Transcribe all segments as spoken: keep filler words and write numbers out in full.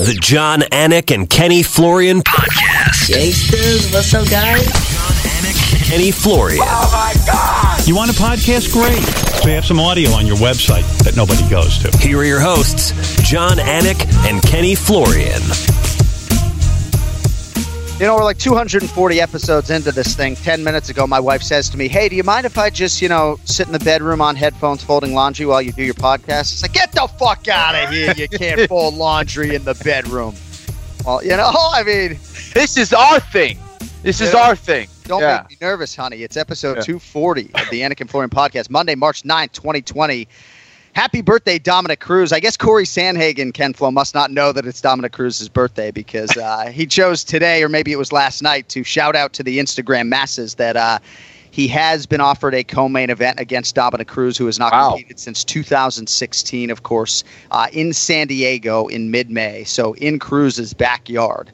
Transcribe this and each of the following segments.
The John Anik and Kenny Florian Podcast. Gangsters, what's up, guys? John Anik, Kenny Florian. Oh, my God! You want a podcast? Great. We have some audio on your website that nobody goes to. Here are your hosts, John Anik and Kenny Florian. You know, we're like two hundred forty episodes into this thing. Ten minutes ago, my wife says to me, hey, do you mind if I just, you know, sit in the bedroom on headphones folding laundry while you do your podcast? It's like, get the fuck out of here. You can't fold laundry in the bedroom. Well, you know, I mean. This is our thing. This is know, our thing. Don't yeah. make me nervous, honey. It's episode Yeah. two forty of the Anik and Florian Podcast, Monday, March ninth, twenty twenty. Happy birthday, Dominic Cruz. I guess Corey Sandhagen, Ken Flo, must not know that it's Dominic Cruz's birthday because uh, he chose today, or maybe it was last night, to shout out to the Instagram masses that uh, he has been offered a co-main event against Dominic Cruz, who has not Wow. competed since two thousand sixteen, of course, uh, in San Diego in mid-May, so in Cruz's backyard.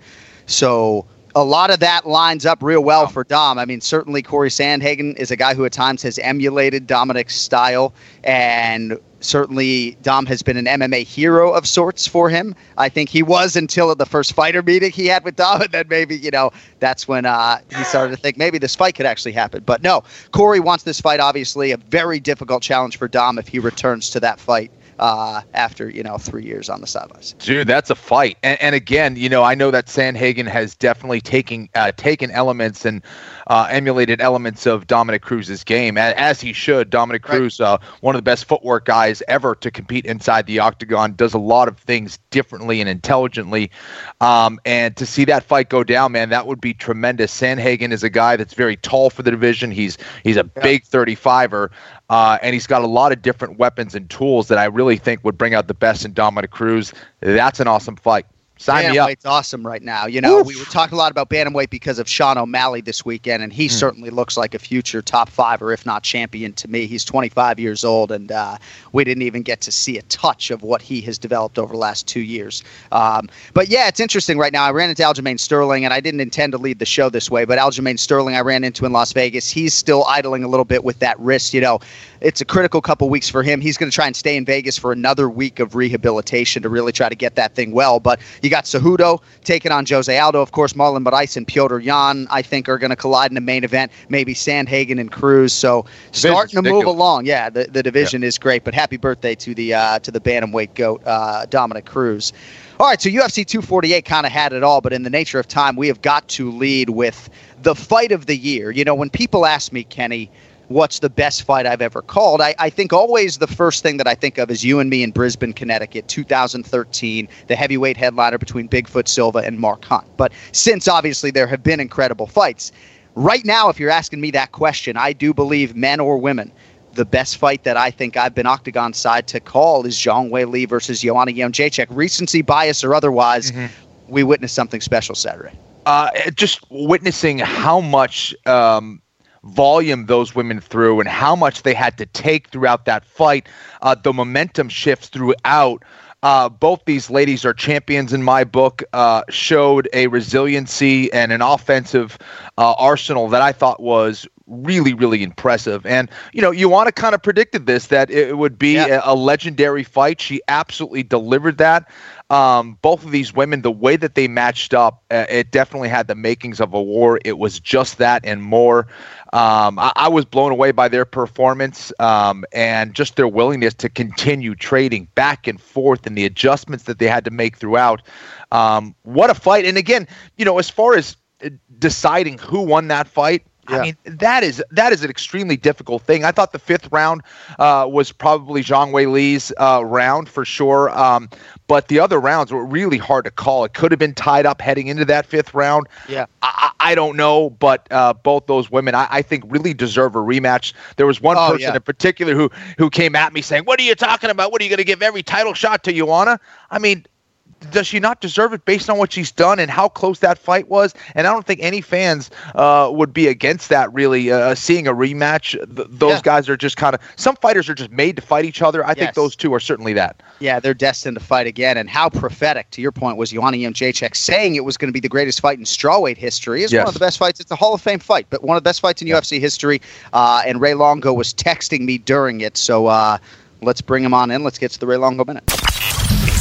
So a lot of that lines up real well for Dom. I mean, certainly Corey Sandhagen is a guy who at times has emulated Dominic's style, and certainly Dom has been an M M A hero of sorts for him. I think he was until the first fighter meeting he had with Dom, and then maybe, you know, that's when uh, he started to think maybe this fight could actually happen. But no, Corey wants this fight, obviously, a very difficult challenge for Dom if he returns to that fight. Uh, after, you know, three years on the sidelines. Dude, that's a fight. And, and again, you know, I know that Sandhagen has definitely taken uh, taken elements and uh, emulated elements of Dominic Cruz's game, as, as he should. Dominic Cruz, right. uh, one of the best footwork guys ever to compete inside the octagon, does a lot of things differently and intelligently. Um, and to see that fight go down, man, that would be tremendous. Sandhagen is a guy that's very tall for the division. He's he's a yeah. big thirty-fiver. Uh, and he's got a lot of different weapons and tools that I really think would bring out the best in Dominic Cruz. That's an awesome fight. Sign me up. Bantamweight's awesome right now. You know, Oof. we were talking a lot about bantamweight because of Sean O'Malley this weekend, and he mm. certainly looks like a future top five or if not champion to me. He's twenty-five years old, and uh, we didn't even get to see a touch of what he has developed over the last two years. Um, but yeah, it's interesting right now. I ran into Aljamain Sterling, and I didn't intend to lead the show this way, but Aljamain Sterling I ran into in Las Vegas. He's still idling a little bit with that wrist. You know, it's a critical couple weeks for him. He's going to try and stay in Vegas for another week of rehabilitation to really try to get that thing well. But you got Cejudo taking on Jose Aldo. Of course, Marlon Moraes and Piotr Jan, I think, are going to collide in the main event. Maybe Sandhagen and Cruz. So starting to move along. Yeah, the, the division yeah. is great. But happy birthday to the uh, to the bantamweight goat, uh, Dominic Cruz. All right, so U F C two forty-eight kind of had it all, but in the nature of time, we have got to lead with the fight of the year. You know, when people ask me, Kenny, what's the best fight I've ever called, I, I think always the first thing that I think of is you and me in Brisbane, Connecticut, two thousand thirteen, the heavyweight headliner between Bigfoot Silva and Mark Hunt. But since, obviously, there have been incredible fights, right now, if you're asking me that question, I do believe, men or women, the best fight that I think I've been octagon side to call is Zhang Weili versus Joanna Jędrzejczyk. Recency bias or otherwise, mm-hmm. we witnessed something special Saturday. Uh, just witnessing how much um, volume those women threw and how much they had to take throughout that fight, uh, the momentum shifts throughout. Uh, both these ladies are champions in my book, uh, showed a resiliency and an offensive uh, arsenal that I thought was really, really impressive. And, you know, Joanna kind of predicted this, that it would be yeah. a, a legendary fight. She absolutely delivered that. Um, both of these women, the way that they matched up, uh, it definitely had the makings of a war. It was just that and more. Um, I, I was blown away by their performance um, and just their willingness to continue trading back and forth and the adjustments that they had to make throughout. Um, what a fight. And again, you know, as far as deciding who won that fight, yeah. I mean, that is that is an extremely difficult thing. I thought the fifth round uh, was probably Zhang Weili's uh, round for sure. Um, but the other rounds were really hard to call. It could have been tied up heading into that fifth round. Yeah, I, I don't know, but uh, both those women, I, I think, really deserve a rematch. There was one oh, person yeah. in particular who who came at me saying, "What are you talking about? What are you going to give every title shot to Joanna?" I mean, does she not deserve it based on what she's done and how close that fight was? And I don't think any fans uh, would be against that, really, uh, seeing a rematch. Th- those yeah. guys are just kind of – some fighters are just made to fight each other. I yes. think those two are certainly that. Yeah, they're destined to fight again. And how prophetic, to your point, was Joanna Jędrzejczyk saying it was going to be the greatest fight in strawweight history. It's yes. one of the best fights. It's a Hall of Fame fight, but one of the best fights in yeah. U F C history. Uh, and Ray Longo was texting me during it. So uh, let's bring him on in. Let's get to the Ray Longo Minute. It's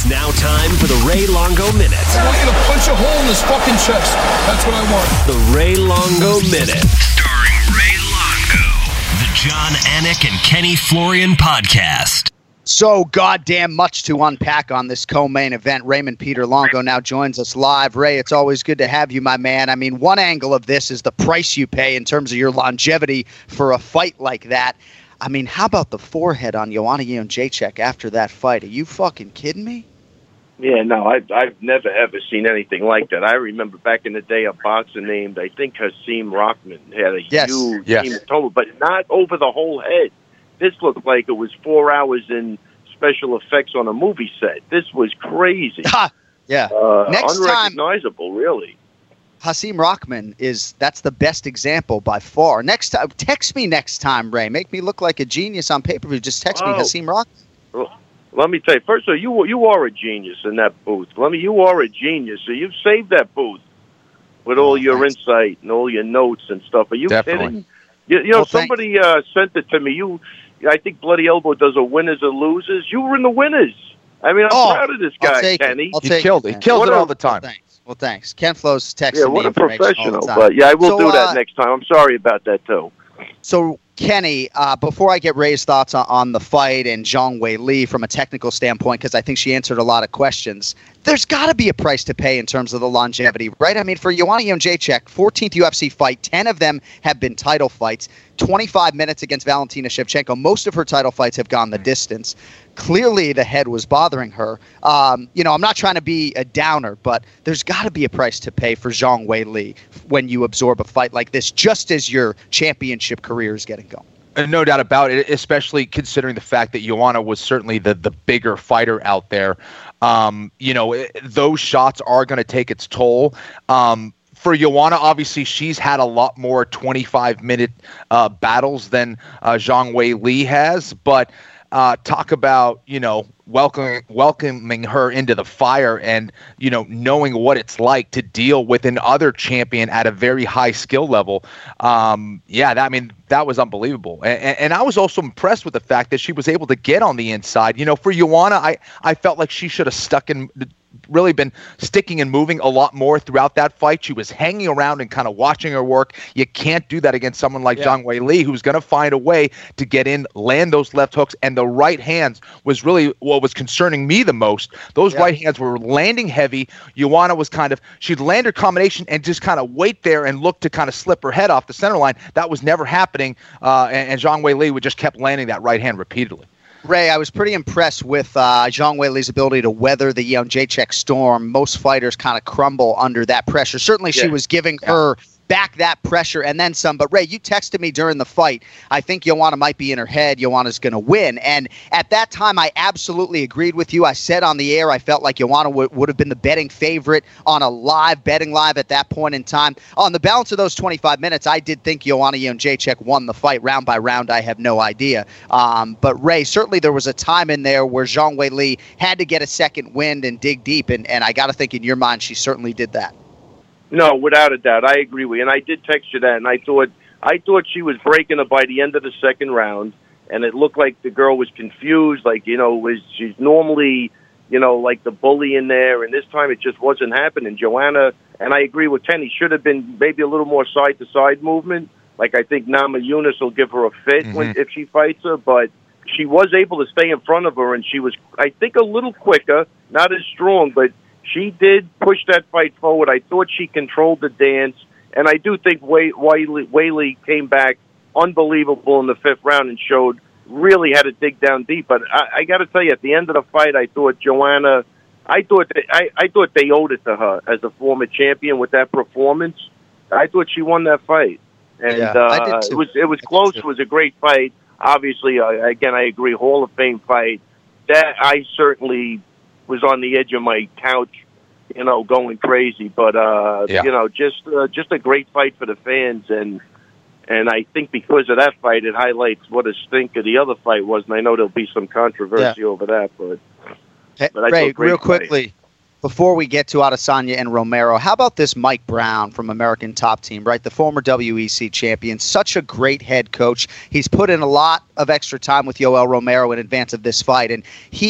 now time for the Ray Longo Minute. I want you to punch a hole in his fucking chest. That's what I want. The Ray Longo Minute. Starring Ray Longo. The John Anik and Kenny Florian podcast. So goddamn much to unpack on this co-main event. Raymond Peter Longo now joins us live. Ray, it's always good to have you, my man. I mean, one angle of this is the price you pay in terms of your longevity for a fight like that. I mean, how about the forehead on Joanna Jędrzejczyk after that fight? Are you fucking kidding me? Yeah, no, I've, I've never, ever seen anything like that. I remember back in the day a boxer named, I think, Hasim Rahman had a yes. huge yes. hematoma, but not over the whole head. This looked like it was four hours in special effects on a movie set. This was crazy. yeah. Uh, Next unrecognizable, time, really. Hasim Rahman is, that's the best example by far. Next time, text me next time, Ray. Make me look like a genius on pay-per-view. Just text oh. me Hasim Rahman. Well, let me tell you, first of all, you, you are a genius in that booth. Let me, you are a genius. So you've saved that booth with all oh, your thanks. insight and all your notes and stuff. Are you Definitely. kidding? You, you know, well, somebody uh, sent it to me. You, I think Bloody Elbow does a winners or losers. You were in the winners. I mean, I'm oh, proud of this I'll guy, take Kenny. It. I'll He take killed it. it. He kills What it a- all the time. Well, thanks. Well, thanks. Ken Flo's texting Yeah, me what a information all professional. the time. But yeah, I will So, do that uh, next time. I'm sorry about that, too. So, Kenny, uh, before I get Ray's thoughts on, on the fight and Zhang Wei Li from a technical standpoint, because I think she answered a lot of questions, there's got to be a price to pay in terms of the longevity, right? I mean, for Joanna Jędrzejczyk, fourteenth U F C fight, ten of them have been title fights, twenty-five minutes against Valentina Shevchenko. Most of her title fights have gone the distance. Clearly, the head was bothering her. Um, you know, I'm not trying to be a downer, but there's got to be a price to pay for Zhang Wei Li when you absorb a fight like this, just as your championship career is getting going. Uh, No doubt about it, especially considering the fact that Joanna was certainly the, the bigger fighter out there. Um, you know, it, those shots are going to take its toll. Um, for Joanna, obviously, she's had a lot more twenty-five minute uh, battles than uh, Zhang Wei Li has. But uh, talk about, you know, welcoming welcoming her into the fire and, you know, knowing what it's like to deal with another champion at a very high skill level. Um, yeah, that, I mean, that was unbelievable. And, and I was also impressed with the fact that she was able to get on the inside. You know, for Joanna, I, I felt like she should have stuck in, really been sticking and moving a lot more throughout that fight. She was hanging around and kind of watching her work. You can't do that against someone like Yeah. Zhang Wei Li, who's going to find a way to get in, land those left hooks, and the right hands was really what was concerning me the most. Those Yeah. right hands were landing heavy. Joanna was kind of, she'd land her combination and just kind of wait there and look to kind of slip her head off the center line. That was never happening, uh, and, and Zhang Wei Li would just kept landing that right hand repeatedly. Ray, I was pretty impressed with uh, Zhang Wei Li's ability to weather the Jędrzejczyk storm. Most fighters kind of crumble under that pressure. Certainly, she Yeah. was giving her back that pressure and then some. But, Ray, you texted me during the fight. I think Joanna might be in her head. Joanna's going to win. And at that time, I absolutely agreed with you. I said on the air I felt like Joanna w- would have been the betting favorite on a live, betting live at that point in time. On the balance of those twenty-five minutes, I did think Joanna Jędrzejczyk won the fight round by round. I have no idea. Um, but, Ray, certainly there was a time in there where Zhang Wei Li had to get a second wind and dig deep. And, and I got to think in your mind she certainly did that. No, without a doubt, I agree with you. And I did text you that, and I thought I thought she was breaking her by the end of the second round, and it looked like the girl was confused. Like, you know, was she's normally, you know, like the bully in there, and this time it just wasn't happening. Joanna, and I agree with Kenny, should have been maybe a little more side to side movement. Like I think Nama Yunus will give her a fit Mm-hmm. when if she fights her, but she was able to stay in front of her, and she was, I think, a little quicker, not as strong, but she did push that fight forward. I thought she controlled the dance, and I do think Wei- Wei- Weili came back unbelievable in the fifth round and showed really had to dig down deep. But I, I got to tell you, at the end of the fight, I thought Joanna, I thought they, I, I thought they owed it to her as a former champion with that performance. I thought she won that fight, and Yeah, uh, I did too. it was it was I did close. too. It was a great fight. Obviously, uh, again, I agree. Hall of Fame fight. That I certainly was on the edge of my couch, you know, going crazy. But uh, Yeah. you know, just uh, just a great fight for the fans, and and I think because of that fight, it highlights what a stinker the other fight was. And I know there'll be some controversy over that, but Hey, But I Ray, thought great real fight. quickly, before we get to Adesanya and Romero, how about this Mike Brown from American Top Team, right? The former W E C champion, such a great head coach. He's put in a lot of extra time with Yoel Romero in advance of this fight, and he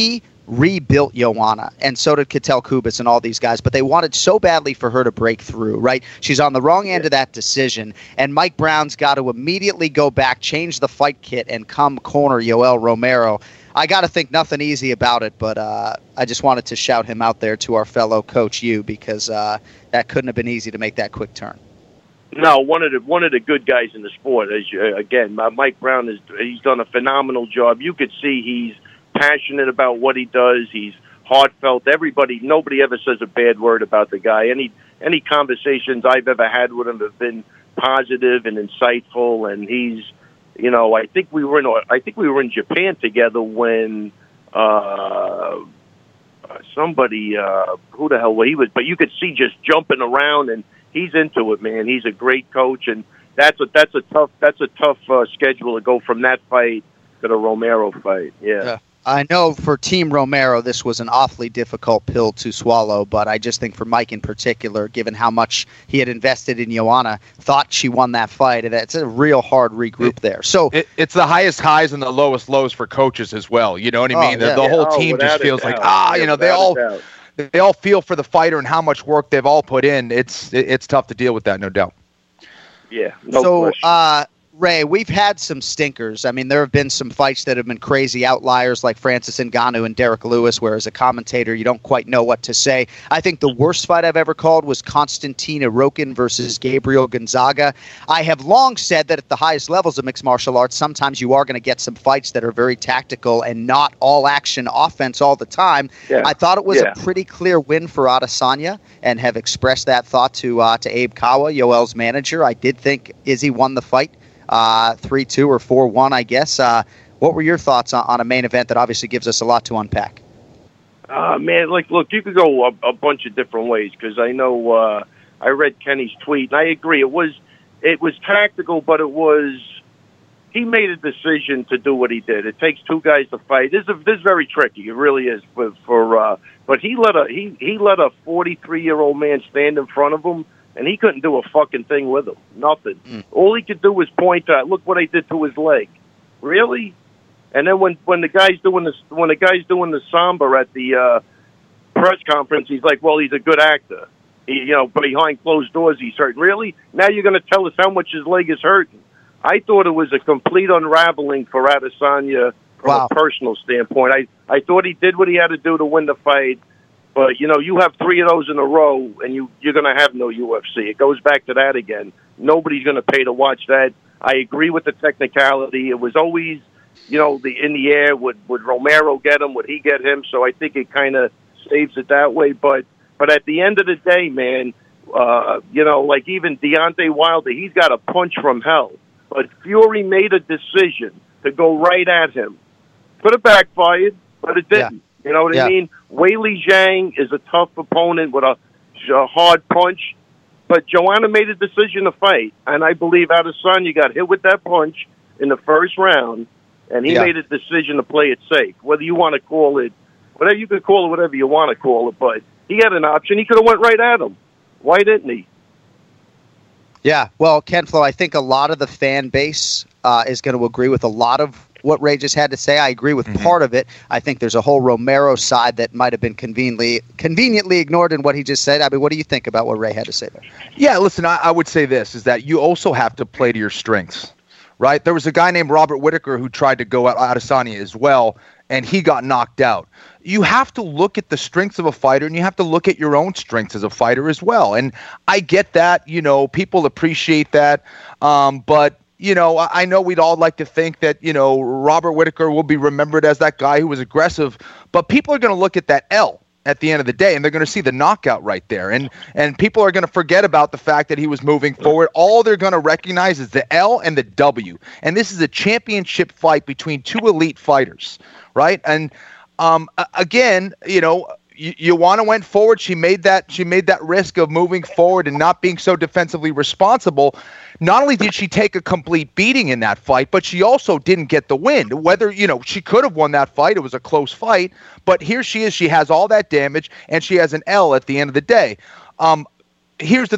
rebuilt Joanna, and so did Ketel Kubis and all these guys, but they wanted so badly for her to break through, right? She's on the wrong end of that decision, and Mike Brown's got to immediately go back, change the fight kit, and come corner Yoel Romero. I got to think nothing easy about it, but uh, I just wanted to shout him out there to our fellow coach, you, because uh, that couldn't have been easy to make that quick turn. No, one of the one of the good guys in the sport. As you, again, Mike Brown is he's done a phenomenal job. You could see he's passionate about what he does. He's heartfelt. Everybody, nobody ever says a bad word about the guy. Any any conversations I've ever had with him have been positive and insightful. And he's, you know, I think we were in I think we were in Japan together when uh, somebody uh, who the hell he was, but you could see just jumping around, and he's into it, man. He's a great coach, and that's a that's a tough that's a tough uh, schedule to go from that fight to the Romero fight. Yeah. yeah. I know for Team Romero, this was an awfully difficult pill to swallow, but I just think for Mike in particular, given how much he had invested in Joanna, thought she won that fight, and it's a real hard regroup there. So it, it's the highest highs and the lowest lows for coaches as well. You know what I Oh, mean? The, yeah. the whole Oh, team without just a feels like, doubt. ah, Yeah, you know, they without a all doubt. they all feel for the fighter and how much work they've all put in. It's it, it's tough to deal with that, no doubt. Yeah, no so, question. uh, Ray, we've had some stinkers. I mean, there have been some fights that have been crazy outliers like Francis Ngannou and Derek Lewis, where as a commentator, you don't quite know what to say. I think the worst fight I've ever called was Konstantin Irokin versus Gabriel Gonzaga. I have long said that at the highest levels of mixed martial arts, sometimes you are going to get some fights that are very tactical and not all action offense all the time. Yeah. I thought it was Yeah. a pretty clear win for Adesanya, and have expressed that thought to uh, to Abe Kawa, Yoel's manager. I did think Izzy won the fight. Uh, three two or four one, I guess. Uh, what were your thoughts on, on a main event that obviously gives us a lot to unpack? Uh, man, like, look, you could go a, a bunch of different ways, because I know uh, I read Kenny's tweet, and I agree. It was it was tactical, but it was he made a decision to do what he did. It takes two guys to fight. This is this is very tricky. It really is. For, for uh, but he let a he he let a forty-three year old man stand in front of him, and he couldn't do a fucking thing with him. Nothing. Mm. All he could do was point out, look what I did to his leg. Really? And then when, when the guy's doing the when the guy's doing the samba at the uh, press conference, he's like, "Well, he's a good actor. He, you know, behind closed doors, he's hurting." Really? Now you're going to tell us how much his leg is hurting? I thought it was a complete unraveling for Adesanya from wow. a personal standpoint. I I thought he did what he had to do to win the fight. But, you know, you have three of those in a row, and you, you're going to have no U F C. It goes back to that again. Nobody's going to pay to watch that. I agree with the technicality. It was always, you know, the in the air. Would would Romero get him? Would he get him? So I think it kind of saves it that way. But but at the end of the day, man, uh, you know, like even Deontay Wilder, he's got a punch from hell. But Fury made a decision to go right at him. Could have backfired, but it didn't. Yeah. You know what yeah. I mean? Weili Zhang is a tough opponent with a, a hard punch, but Joanna made a decision to fight, and I believe Adesanya got hit with that punch in the first round, and he yeah. made a decision to play it safe. Whether you want to call it, whatever you can call it, whatever you want to call it, but he had an option. He could have went right at him. Why didn't he? Yeah, well, Ken Flo, I think a lot of the fan base uh, is going to agree with a lot of what Ray just had to say. I agree with mm-hmm. part of it. I think there's a whole Romero side that might have been conveniently conveniently ignored in what he just said. I mean, what do you think about what Ray had to say there? Yeah, listen, I, I would say this, is that you also have to play to your strengths, right? There was a guy named Robert Whitaker who tried to go at Adesanya as well, and he got knocked out. You have to look at the strengths of a fighter, and you have to look at your own strengths as a fighter as well. And I get that, you know, people appreciate that, um, but you know, I know we'd all like to think that, you know, Robert Whitaker will be remembered as that guy who was aggressive, but people are going to look at that L at the end of the day, and they're going to see the knockout right there. And and people are going to forget about the fact that he was moving forward. All they're going to recognize is the L and the W. And this is a championship fight between two elite fighters, right? And um, again, you know, Joanna went forward. She made that she made that risk of moving forward and not being so defensively responsible. Not only did she take a complete beating in that fight, but she also didn't get the win. Whether, you know, she could have won that fight. It was a close fight. But here she is. She has all that damage, and she has an L at the end of the day. Um, here's the thing.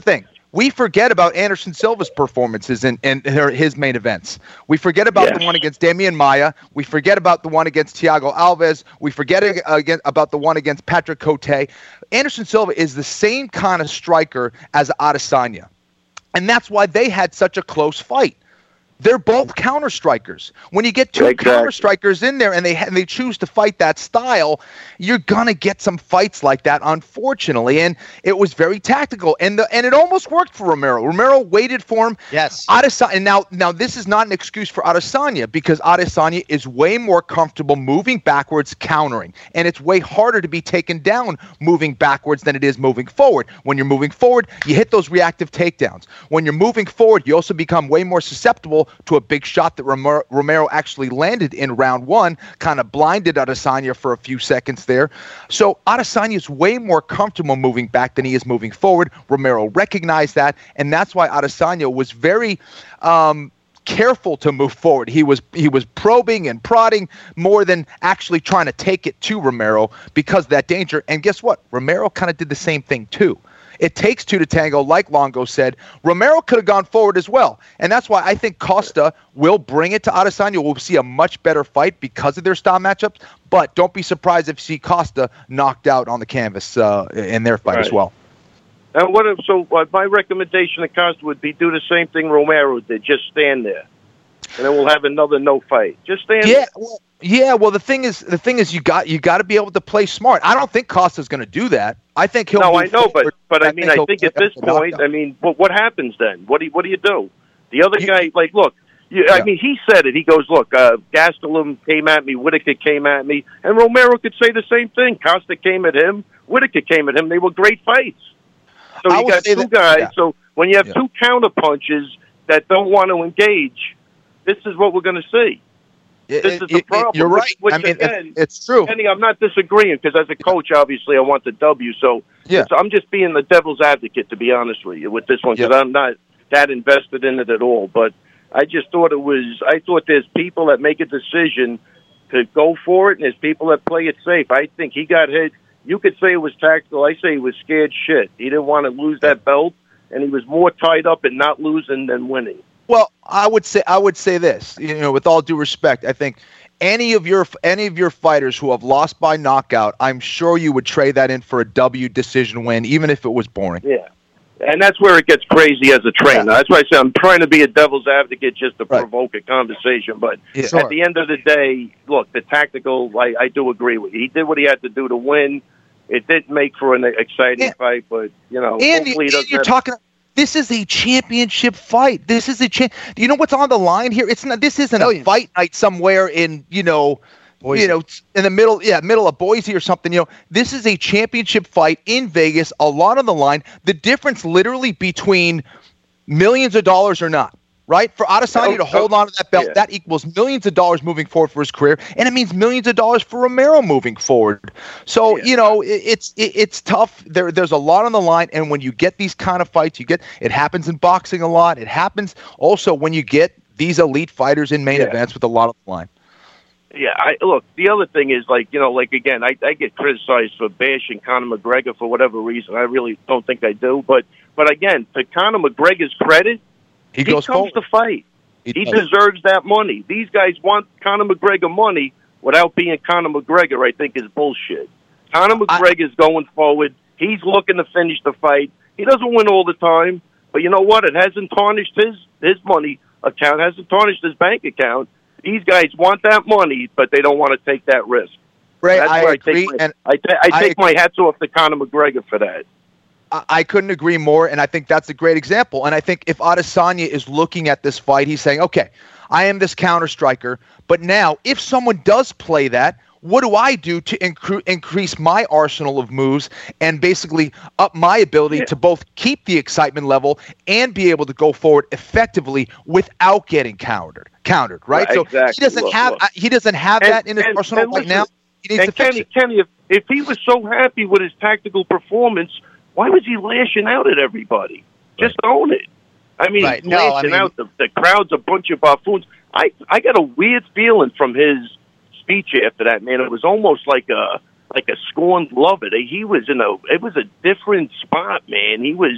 we forget about Anderson Silva's performances in, in her, his main events. We forget about Yes. the one against Damian Maia. We forget about the one against Thiago Alves. We forget ag- again about the one against Patrick Cote. Anderson Silva is the same kind of striker as Adesanya. And that's why they had such a close fight. They're both counter strikers. When you get two Exactly. counter strikers in there and they ha- and they choose to fight that style, you're gonna get some fights like that, unfortunately. And it was very tactical, and the and it almost worked for Romero. Romero waited for him. Yes. Adesanya, and now now this is not an excuse for Adesanya, because Adesanya is way more comfortable moving backwards, countering, and it's way harder to be taken down moving backwards than it is moving forward. When you're moving forward, you hit those reactive takedowns. When you're moving forward, you also become way more susceptible to a big shot that Romero, Romero actually landed in round one, kind of blinded Adesanya for a few seconds there. So Adesanya is way more comfortable moving back than he is moving forward. Romero recognized that, and that's why Adesanya was very um, careful to move forward. He was he was probing and prodding more than actually trying to take it to Romero because of that danger. And guess what? Romero kind of did the same thing too. It takes two to tango, like Longo said. Romero could have gone forward as well. And that's why I think Costa will bring it to Adesanya. We'll see a much better fight because of their style matchups. But don't be surprised if you see Costa knocked out on the canvas uh, in their fight Right. as well. And what? If, so uh, my recommendation to Costa would be do the same thing Romero did. Just stand there, and then we'll have another no fight. Just stand Yeah, there. well, yeah. Well, the thing is, the thing is, you got you got to be able to play smart. I don't think Costa's going to do that. I think he'll. No, move I know, but forward. but I mean, I he'll think at pick this up the point, knockout. I mean, what what happens then? What do you, what do you do? The other You- guy, like, look, you, Yeah. I mean, he said it. He goes, look, uh, Gastelum came at me, Whitaker came at me, and Romero could say the same thing. Costa came at him, Whitaker came at him. They were great fights. So I you will got say two that- guys. yeah. So when you have Yeah. two counter punches that don't want to engage, this is what we're going to see. It- This it- is the it- problem. You're which- right. Which, I mean, it- again, it's true. Kenny, I'm not disagreeing because as a coach, obviously, I want the W. So, Yeah. so I'm just being the devil's advocate, to be honest with you, with this one because Yeah. I'm not that invested in it at all. But I just thought it was. I thought there's people that make a decision to go for it, and there's people that play it safe. I think he got hit. You could say it was tactical. I say he was scared shit. He didn't want to lose that belt, and he was more tied up in not losing than winning. Well, I would say I would say this. You know, with all due respect, I think any of your any of your fighters who have lost by knockout, I'm sure you would trade that in for a W decision win, even if it was boring. Yeah. And that's where it gets crazy as a trainer. Yeah. That's why I say I'm trying to be a devil's advocate just to Right. provoke a conversation. But Yeah. Sure. at the end of the day, look, the tactical, I, I do agree with you. He did what he had to do to win. It didn't make for an exciting Yeah. fight, but, you know, And, hopefully and he doesn't you're have- talking. This is a championship fight. This is a cha- You know what's on the line here? It's not. This isn't Millions. a fight night somewhere in you know, Boise. you know, in the middle, yeah, middle of Boise or something. You know, this is a championship fight in Vegas. A lot on the line. The difference, literally, between millions of dollars or not. Right? For Adesanya Oh, to hold oh, on to that belt, yeah. that equals millions of dollars moving forward for his career, and it means millions of dollars for Romero moving forward. So, Yeah. you know, it, it's it, it's tough. There there's a lot on the line, and when you get these kind of fights, you get it happens in boxing a lot. It happens also when you get these elite fighters in main Yeah. events with a lot on the line. Yeah, I look, the other thing is, like, you know, like, again, I, I get criticized for bashing Conor McGregor for whatever reason. I really don't think I do. But, but again, to Conor McGregor's credit, He, he goes comes forward. to fight. He He does. deserves that money. These guys want Conor McGregor money without being Conor McGregor, I think, is bullshit. Conor McGregor's going forward. He's looking to finish the fight. He doesn't win all the time, but you know what? It hasn't tarnished his, his money account, hasn't tarnished his bank account. These guys want that money, but they don't want to take that risk. Ray, That's I where agree, I take, my, and I, ta- I I take my hats off to Conor McGregor for that. I, I couldn't agree more, and I think that's a great example. And I think if Adesanya is looking at this fight, he's saying, okay, I am this counter striker, but now if someone does play that, what do I do to incre- increase my arsenal of moves and basically up my ability Yeah. to both keep the excitement level and be able to go forward effectively without getting countered? Countered, right? Right, so exactly. he doesn't Look, have look. uh, he doesn't have And- that in his and- arsenal and right listen, now. He needs And to fix Kenny, it. Kenny, if, if he was so happy with his tactical performance, why was he lashing out at everybody? Just own it. I mean, Right. No, I lashing mean- out. The, the crowd's a bunch of buffoons. I, I got a weird feeling from his speech after that, man. It was almost like a like a scorned lover. He was in a it was a different spot, man. He was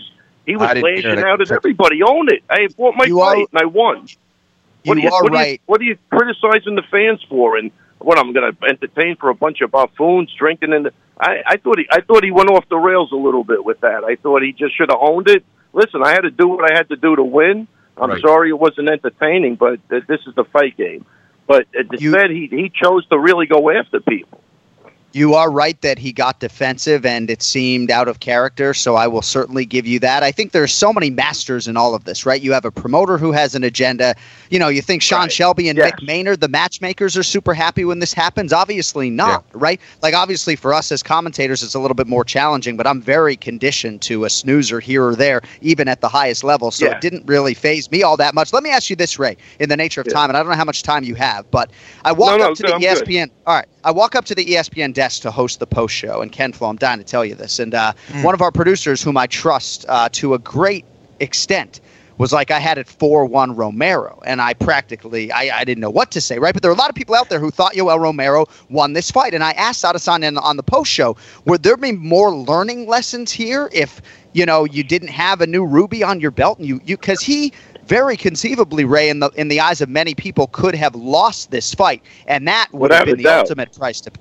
He was I didn't hear lashing that. out at everybody. Own it. I fought my You fight, are- and I won. What You are you, are what, are right. you, what are you criticizing the fans for? And what I'm going to entertain for a bunch of buffoons drinking in the? I, I thought he, I thought he went off the rails a little bit with that. I thought he just should have owned it. Listen, I had to do what I had to do to win. I'm Right. sorry it wasn't entertaining, but uh, this is the fight game. But uh, You- instead, he he chose to really go after people. You are right that he got defensive and it seemed out of character, so I will certainly give you that. I think there's so many masters in all of this, right? You have a promoter who has an agenda. You know, you think Sean Right. Shelby and Yes. Mick Maynard, the matchmakers, are super happy when this happens? Obviously not, right? Like, obviously for us as commentators, it's a little bit more challenging, but I'm very conditioned to a snoozer here or there, even at the highest level, so Yeah. it didn't really faze me all that much. Let me ask you this, Ray, in the nature of Yeah. time, and I don't know how much time you have, but I walk No, no, up to good, the I'm E S good. P N. All right. I walk up to the E S P N desk to host the post show, and Ken Flo, I'm dying to tell you this. And uh, Mm. one of our producers, whom I trust uh, to a great extent, was like, I had it four one Romero. And I practically, I, I didn't know what to say, right? But there are a lot of people out there who thought Yoel Romero won this fight. And I asked Adesanya on the post show, would there be more learning lessons here if, you know, you didn't have a new Ruby on your belt? And you, you, because he very conceivably, Ray, in the in the eyes of many people, could have lost this fight, and that would Without have been a the doubt. ultimate price to pay.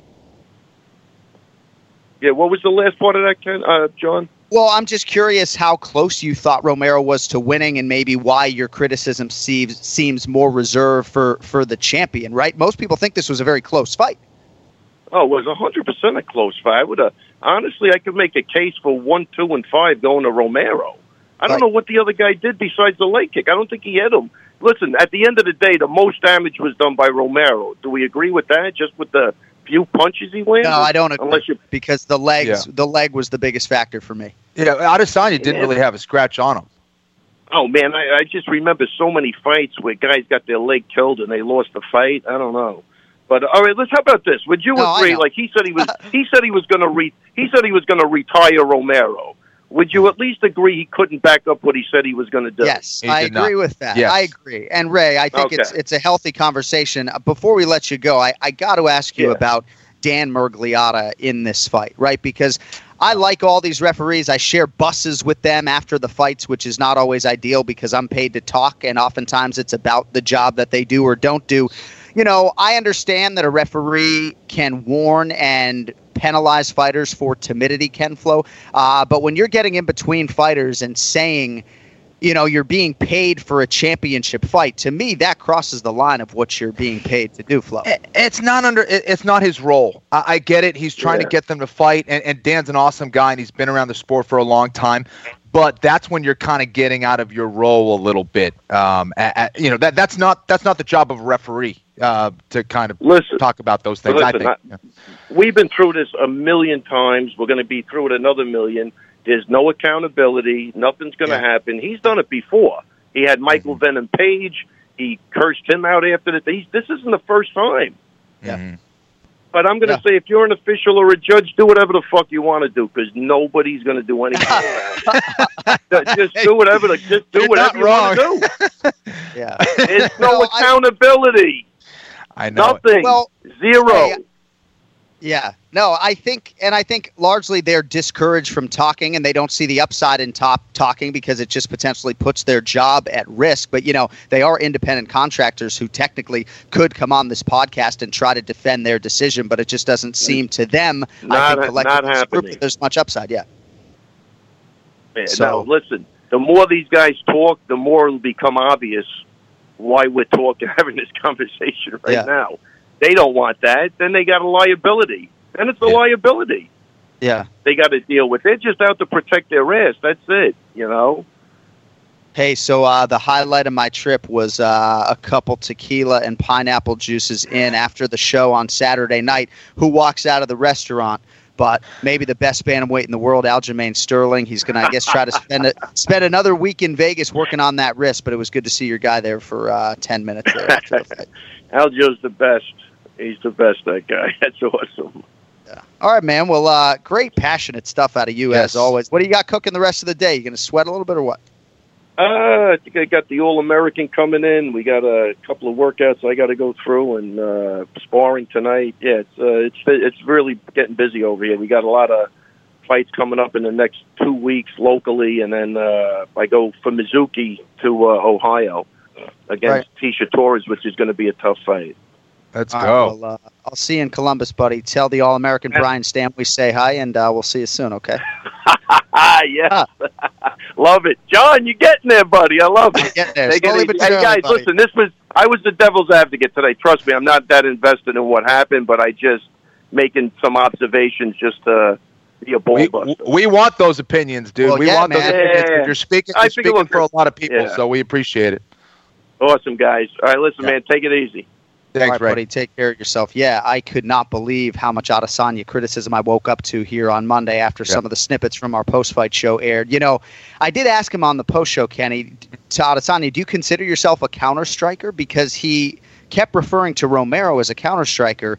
Yeah, what was the last part of that, Ken, uh, John? Well, I'm just curious how close you thought Romero was to winning, and maybe why your criticism seems seems more reserved for for the champion. Right? Most people think this was a very close fight. Oh, it was one hundred percent a close fight. I would have, honestly, I could make a case for one, two, and five going to Romero. I don't Right. know what the other guy did besides the leg kick. I don't think he hit him. Listen, at the end of the day, the most damage was done by Romero. Do we agree with that? Just with the few punches he landed? No, I don't agree, Unless you, because the legs Yeah. the leg was the biggest factor for me. Yeah, Adesanya didn't Yeah. really have a scratch on him. oh man, I, I just remember so many fights where guys got their leg killed and they lost the fight. I don't know. But all right, let's. How about this? Would you No, I agree? know. Like he said, he was. He said he was going to re. He said he was going to retire Romero. Would you at least agree he couldn't back up what he said he was going to do? Yes, He I did agree not. with that. Yes. I agree. And Ray, I think Okay. it's it's a healthy conversation. Uh, Before we let you go, I, I got to ask you Yeah. about Dan Miragliotta in this fight, right? Because I like all these referees. I share buses with them after the fights, which is not always ideal because I'm paid to talk, and oftentimes it's about the job that they do or don't do. You know, I understand that a referee can warn and penalize fighters for timidity, Ken Flo. Uh, but when you're getting in between fighters and saying, you know, you're being paid for a championship fight, to me, that crosses the line of what you're being paid to do, Flo. It- It's not under. it- It's not his role. I, I get it. He's trying Yeah. to get them to fight, and, and Dan's an awesome guy, and he's been around the sport for a long time. But that's when you're kind of getting out of your role a little bit. Um, a- a- you know that that's not that's not the job of a referee uh, to kind of Listen, talk about those things. I listen, think. I- We've been through this a million times. We're going to be through it another million. There's no accountability. Nothing's going to Yeah. happen. He's done it before. He had Michael Mm-hmm. Venom Page. He cursed him out after the. He's, this isn't the first time. Yeah. Mhm. But I'm going to Yeah. say, if you're an official or a judge, do whatever the fuck you want to do, because nobody's going to do anything. Just do whatever. The, just do You're whatever not you want to do. Yeah. There's no No, I- accountability. I know. it. Nothing. Well, Zero. hey, Yeah. No, I think, and I think largely they're discouraged from talking, and they don't see the upside in top talking because it just potentially puts their job at risk. But, you know, they are independent contractors who technically could come on this podcast and try to defend their decision, but it just doesn't seem to them, I Not- think, collectively, not as a group, happening. that there's much upside. Yeah. Man, So- no, listen. The more these guys talk, the more it'll become obvious why we're talking, having this conversation right Yeah. now. They don't want that. Then they got a liability. Then it's a Yeah. liability. Yeah. They got to deal with. They're just out to protect their ass. That's it. You know. Hey, so uh, the highlight of my trip was uh, a couple tequila and pineapple juices in after the show on Saturday night. Who walks out of the restaurant? But maybe the best bantamweight in the world, Aljamain Sterling. He's going to, I guess, try to spend a, spend another week in Vegas working on that wrist. But it was good to see your guy there for uh, ten minutes there after the fight. Aljo's the best. He's the best. That guy. That's awesome. Yeah. All right, man. Well, uh, great passionate stuff out of you Yes. as always. What do you got cooking the rest of the day? You going to sweat a little bit or what? Uh, I think I got the All-American coming in. We got a couple of workouts I got to go through, and uh, sparring tonight. Yeah, it's uh, it's it's really getting busy over here. We got a lot of fights coming up in the next two weeks locally, and then uh, I go for Mizuki to uh, Ohio against Right. Tisha Torres, which is going to be a tough fight. Let's All go. right, well, uh, I'll see you in Columbus, buddy. Tell the All-American Brian Stamp we say hi, and uh, we'll see you soon, okay? Yes. Love it. John, you're getting there, buddy. I love it. Getting there. Take it Slowly easy. but Hey, surely, guys, buddy. listen, this was, I was the devil's advocate today. Trust me, I'm not that invested in what happened, but I just making some observations just to be a ball We, buster. we want those opinions, dude. Well, we yeah, want those man. opinions. Yeah. You're speaking, I you're think it speaking was- for a lot of people, yeah. so we appreciate it. Awesome, guys. All right, listen, Yeah. man, take it easy. Thanks, All right, Ray. buddy. Take care of yourself. Yeah, I could not believe how much Adesanya criticism I woke up to here on Monday after Yeah. some of the snippets from our post-fight show aired. You know, I did ask him on the post-show, Kenny, to Adesanya, do you consider yourself a counter-striker? Because he kept referring to Romero as a counter-striker.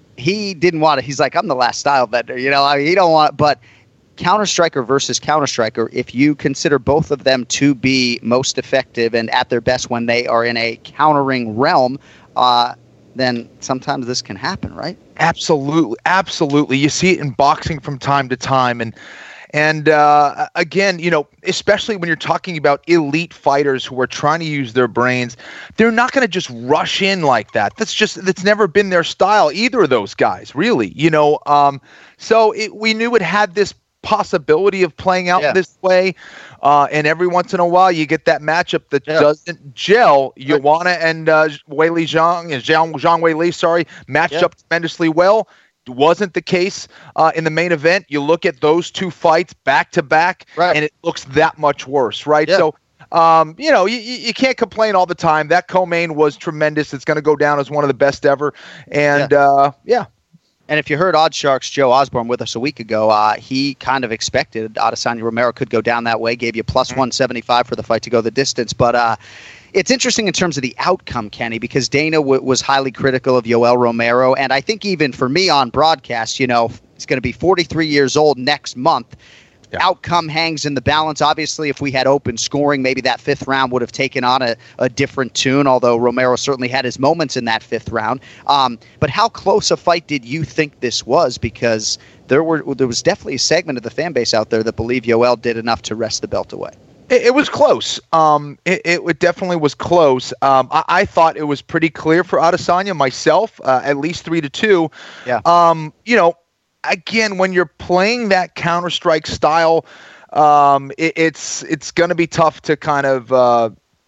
He didn't want it. He's like, I'm the last style bender. You know, I mean, he don't want it. But counter-striker versus counter-striker, if you consider both of them to be most effective and at their best when they are in a countering realm, uh, then sometimes this can happen, right? Absolutely, absolutely. You see it in boxing from time to time, and and uh, again, you know, especially when you're talking about elite fighters who are trying to use their brains, they're not going to just rush in like that. That's just that's never been their style. Either of those guys, really, you know. Um, so it, we knew it had this possibility of playing out Yeah. this way, uh, and every once in a while you get that matchup that Yeah. doesn't gel. Joanna and uh, Weili Zhang and Zhang Zhang Weili, sorry, matched Yeah. up tremendously well. Wasn't the case uh, in the main event. You look at those two fights back to back, Right. and it looks that much worse, right? Yeah. So, um, you know, you, you you can't complain all the time. That co-main was tremendous. It's going to go down as one of the best ever, and yeah. Uh, yeah. And if you heard Odd Shark's Joe Osborne with us a week ago, uh, he kind of expected Adesanya Romero could go down that way, gave you plus one seventy-five for the fight to go the distance. But uh, it's interesting in terms of the outcome, Kenny, because Dana w- was highly critical of Yoel Romero. And I think even for me on broadcast, you know, he's going to be forty-three years old next month. Yeah. Outcome hangs in the balance. Obviously, if we had open scoring, maybe that fifth round would have taken on a, a different tune, although Romero certainly had his moments in that fifth round. Um, but how close a fight did you think this was? Because there were there was definitely a segment of the fan base out there that believed Yoel did enough to wrest the belt away. It, it was close. Um, it, it, it definitely was close. Um, I, I thought it was pretty clear for Adesanya myself, uh, at least three to two. Yeah. Um, you know, again, when you're playing that counter-strike style, um, it, it's it's going to be tough to kind of uh,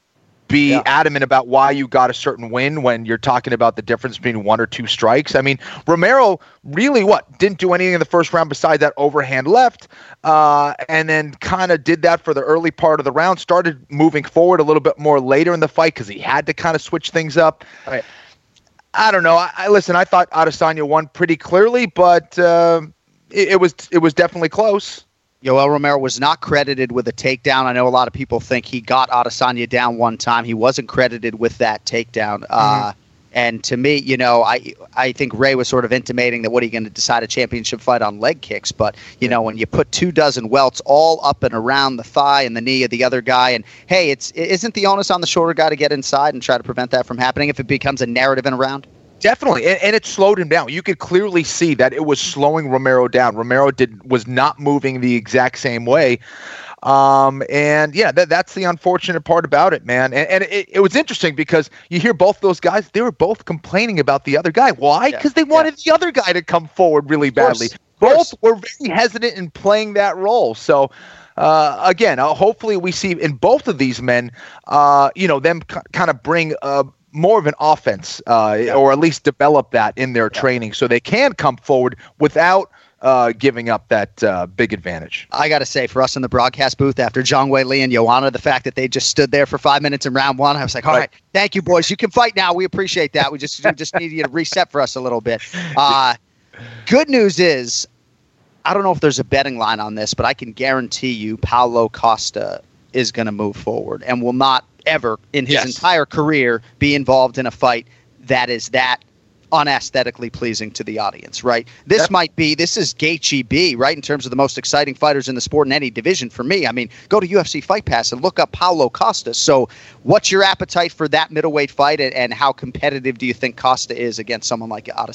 be Yeah. adamant about why you got a certain win when you're talking about the difference between one or two strikes. I mean, Romero really what didn't do anything in the first round besides that overhand left, uh, and then kind of did that for the early part of the round. Started moving forward a little bit more later in the fight because he had to kind of switch things up. Right. I don't know. I, I listen. I thought Adesanya won pretty clearly, but uh, it, it was it was definitely close. Yoel Romero was not credited with a takedown. I know a lot of people think he got Adesanya down one time. He wasn't credited with that takedown. Mm-hmm. Uh, and to me, you know, I I think Ray was sort of intimating that what are you going to decide a championship fight on leg kicks? But, you know, when you put two dozen welts all up and around the thigh and the knee of the other guy, and, hey, it's isn't the onus on the shorter guy to get inside and try to prevent that from happening if it becomes a narrative in a round? Definitely, and, and it slowed him down. You could clearly see that it was slowing Romero down. Romero did was not moving the exact same way, um, and yeah, that, that's the unfortunate part about it, man. And, and it, it was interesting because you hear both those guys; they were both complaining about the other guy. Why? Because Yeah. they wanted the other guy to come forward really badly. Both were very hesitant in playing that role. So. Uh, again, uh, hopefully we see in both of these men, uh, you know, them c- kind of bring uh, more of an offense, uh, yeah. or at least develop that in their yeah. training, so they can come forward without uh, giving up that uh, big advantage. I got to say, for us in the broadcast booth after Zhang Weili and Joanna, the fact that they just stood there for five minutes in round one, I was like, all right, right thank you, boys. You can fight now. We appreciate that. We just we just need you to reset for us a little bit. Uh, good news is, I don't know if there's a betting line on this, but I can guarantee you Paulo Costa is going to move forward and will not ever in his yes. entire career be involved in a fight that is that unaesthetically pleasing to the audience, right? This yep. might be, this is Gaethje B, right, in terms of the most exciting fighters in the sport in any division for me. I mean, go to U F C Fight Pass and look up Paulo Costa. So what's your appetite for that middleweight fight, and, and how competitive do you think Costa is against someone like Adesanya?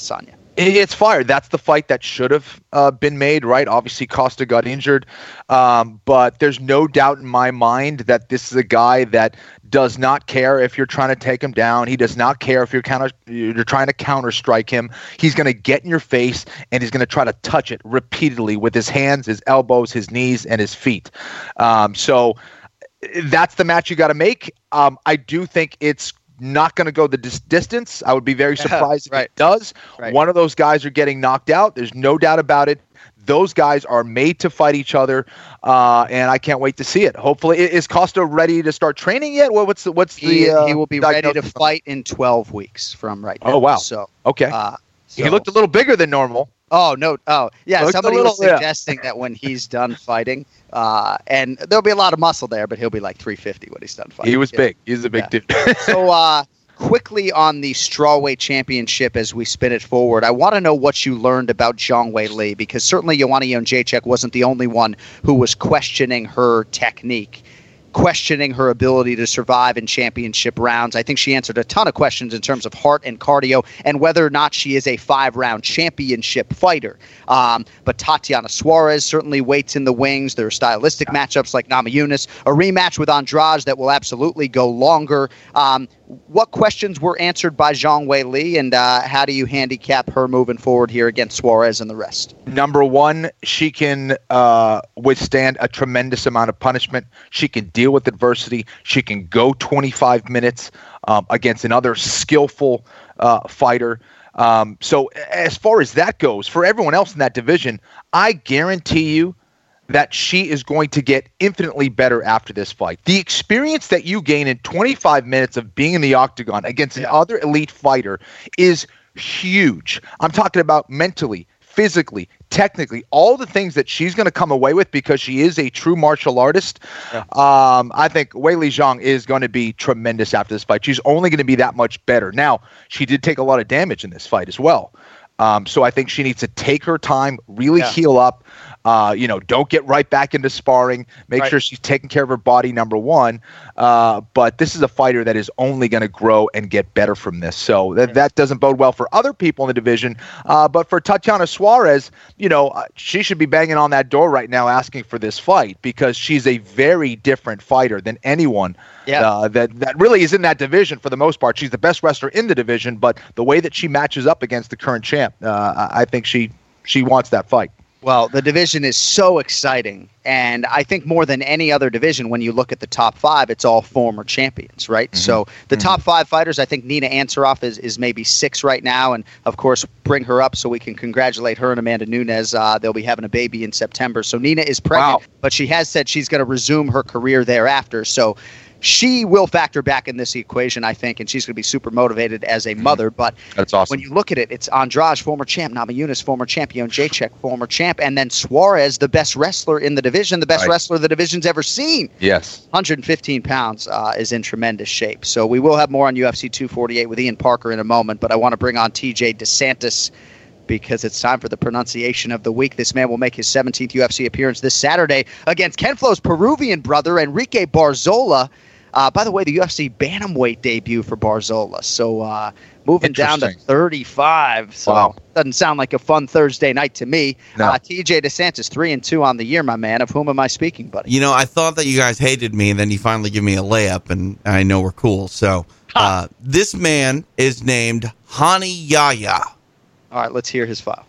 It's fire. That's the fight that should have uh, been made, right? Obviously, Costa got injured, um, but there's no doubt in my mind that this is a guy that does not care if you're trying to take him down. He does not care if you're counter, you're trying to counter strike him. He's going to get in your face and he's going to try to touch it repeatedly with his hands, his elbows, his knees, and his feet. Um, so that's the match you got to make. Um, I do think it's not going to go the dis- distance. I would be very surprised if right. it does. Right. One of those guys are getting knocked out. There's no doubt about it. Those guys are made to fight each other, uh, and I can't wait to see it. Hopefully, is Costa ready to start training yet? Well, what's the what's He, the? Uh, he will be ready to diagnosis? fight in twelve weeks from right now. Oh wow! So okay, uh, he so- looked a little bigger than normal. Oh no! Oh yeah. Looked a Somebody little- was yeah. suggesting that when he's done fighting, uh, and there'll be a lot of muscle there, but he'll be like three fifty when he's done fighting. He was Yeah. big. He's a big Yeah. dude. So uh, quickly on the strawweight championship as we spin it forward, I want to know what you learned about Zhang Wei Li, because certainly Joanna Jędrzejczyk wasn't the only one who was questioning her technique, questioning her ability to survive in championship rounds. I think she answered a ton of questions in terms of heart and cardio and whether or not she is a five-round championship fighter. Um, but Tatiana Suarez certainly waits in the wings. There are stylistic matchups like Namajunas, a rematch with Andrade that will absolutely go longer. Um, what questions were answered by Zhang Wei Li, and uh, how do you handicap her moving forward here against Suarez and the rest? Number one, she can uh, withstand a tremendous amount of punishment. She can deal with adversity. She can go twenty-five minutes um, against another skillful uh, fighter. Um, so as far as that goes, for everyone else in that division, I guarantee you that she is going to get infinitely better after this fight. The experience that you gain in twenty-five minutes of being in the octagon against an other elite fighter is huge. I'm talking about mentally, physically, technically, all the things that she's going to come away with because she is a true martial artist. Yeah. Um, I think Weili Zhang is going to be tremendous after this fight. She's only going to be that much better. Now, she did take a lot of damage in this fight as well. Um, so I think she needs to take her time, really Yeah. heal up. Uh, you know, don't get right back into sparring. Make Right. sure she's taking care of her body, number one. Uh, but this is a fighter that is only going to grow and get better from this. So that, that doesn't bode well for other people in the division. Uh, but for Tatiana Suarez, you know, uh, she should be banging on that door right now asking for this fight because she's a very different fighter than anyone Yeah. uh, that, that really is in that division for the most part. She's the best wrestler in the division, but the way that she matches up against the current champ, uh, I I think she she wants that fight. Well, the division is so exciting, and I think more than any other division, when you look at the top five, it's all former champions, right? Mm-hmm. So the mm-hmm. top five fighters, I think Nina Ansaroff is, is maybe six right now, and of course, bring her up so we can congratulate her and Amanda Nunes. Uh, they'll be having a baby in September. So Nina is pregnant, wow. but she has said she's going to resume her career thereafter. So she will factor back in this equation, I think, and she's going to be super motivated as a mother. But that's awesome. When you look at it, it's Andrade, former champ, Namajunas, former champ, Jędrzejczyk, former champ, and then Suarez, the best wrestler in the division, the best right. wrestler the division's ever seen. Yes. one hundred fifteen pounds uh, is in tremendous shape. So we will have more on U F C two forty-eight with Ian Parker in a moment, but I want to bring on T J DeSantis because it's time for the pronunciation of the week. This man will make his seventeenth U F C appearance this Saturday against Ken Flo's Peruvian brother, Enrique Barzola. Uh, by the way, the U F C bantamweight debut for Barzola. So uh, moving down to thirty-five. So wow. Doesn't sound like a fun Thursday night to me. No. Uh, T J DeSantis, three and two on the year, my man. Of whom am I speaking, buddy? You know, I thought that you guys hated me, and then you finally give me a layup, and I know we're cool. So uh, this man is named Hani Yahya. All right, let's hear his file.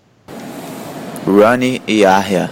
Rani Yahya.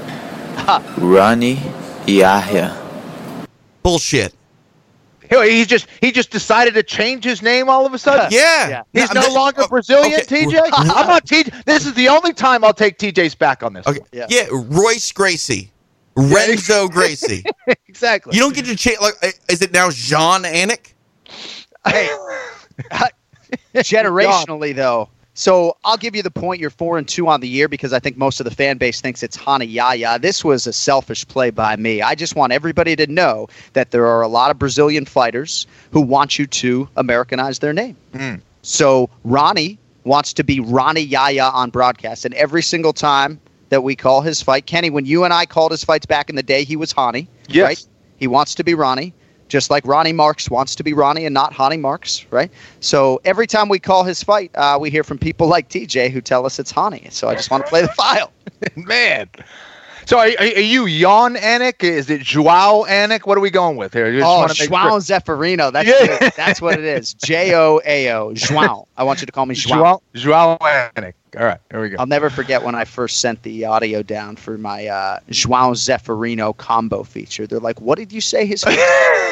Rani Yahya. Bullshit. He just he just decided to change his name all of a sudden. Yeah, yeah. He's no, no I'm longer just, Brazilian. okay. T J, I'm not T J. This is the only time I'll take T J's back on this. Okay. Yeah. yeah, Royce Gracie, Renzo Gracie. Exactly. You don't get to change. Like, is it now Jean Anik? Hey, generationally though. So I'll give you the point. You're four and two on the year because I think most of the fan base thinks it's Hani Yahya. This was a selfish play by me. I just want everybody to know that there are a lot of Brazilian fighters who want you to Americanize their name. Mm. So Ronnie wants to be Ronnie Yahya on broadcast, and every single time that we call his fight, Kenny, when you and I called his fights back in the day, he was Hani. Yes. Right? He wants to be Ronnie. just like Ronnie Marks wants to be Ronnie and not Honey Marks, right? So every time we call his fight, uh, we hear from people like T J who tell us it's Honey. So I just want to play the file. Man. So are, are you Jan Anik? Is it Joao Anik? What are we going with here? You just Oh, wanna make Joao sure. Zeferino. That's Yeah. it. That's what it is. J O A O. Joao. I want you to call me Joao. Joao, Joao Anik. All right, here we go. I'll never forget when I first sent the audio down for my uh, Joao Zeferino combo feature. They're like, what did you say his feature?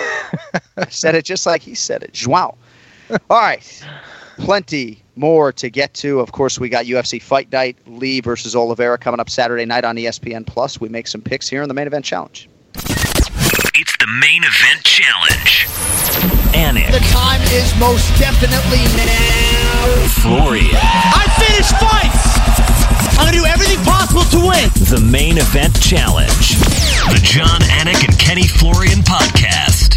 I said it just like he said it. Joao. All right. Plenty more to get to. Of course, we got U F C Fight Night, Lee versus Oliveira coming up Saturday night on E S P N Plus. We make some picks here in the Main Event Challenge. It's the Main Event Challenge. Anik. The time is most definitely now. Florian. I finish fights! I'm going to do everything possible to win. The Main Event Challenge. The John Anik and Kenny Florian podcast.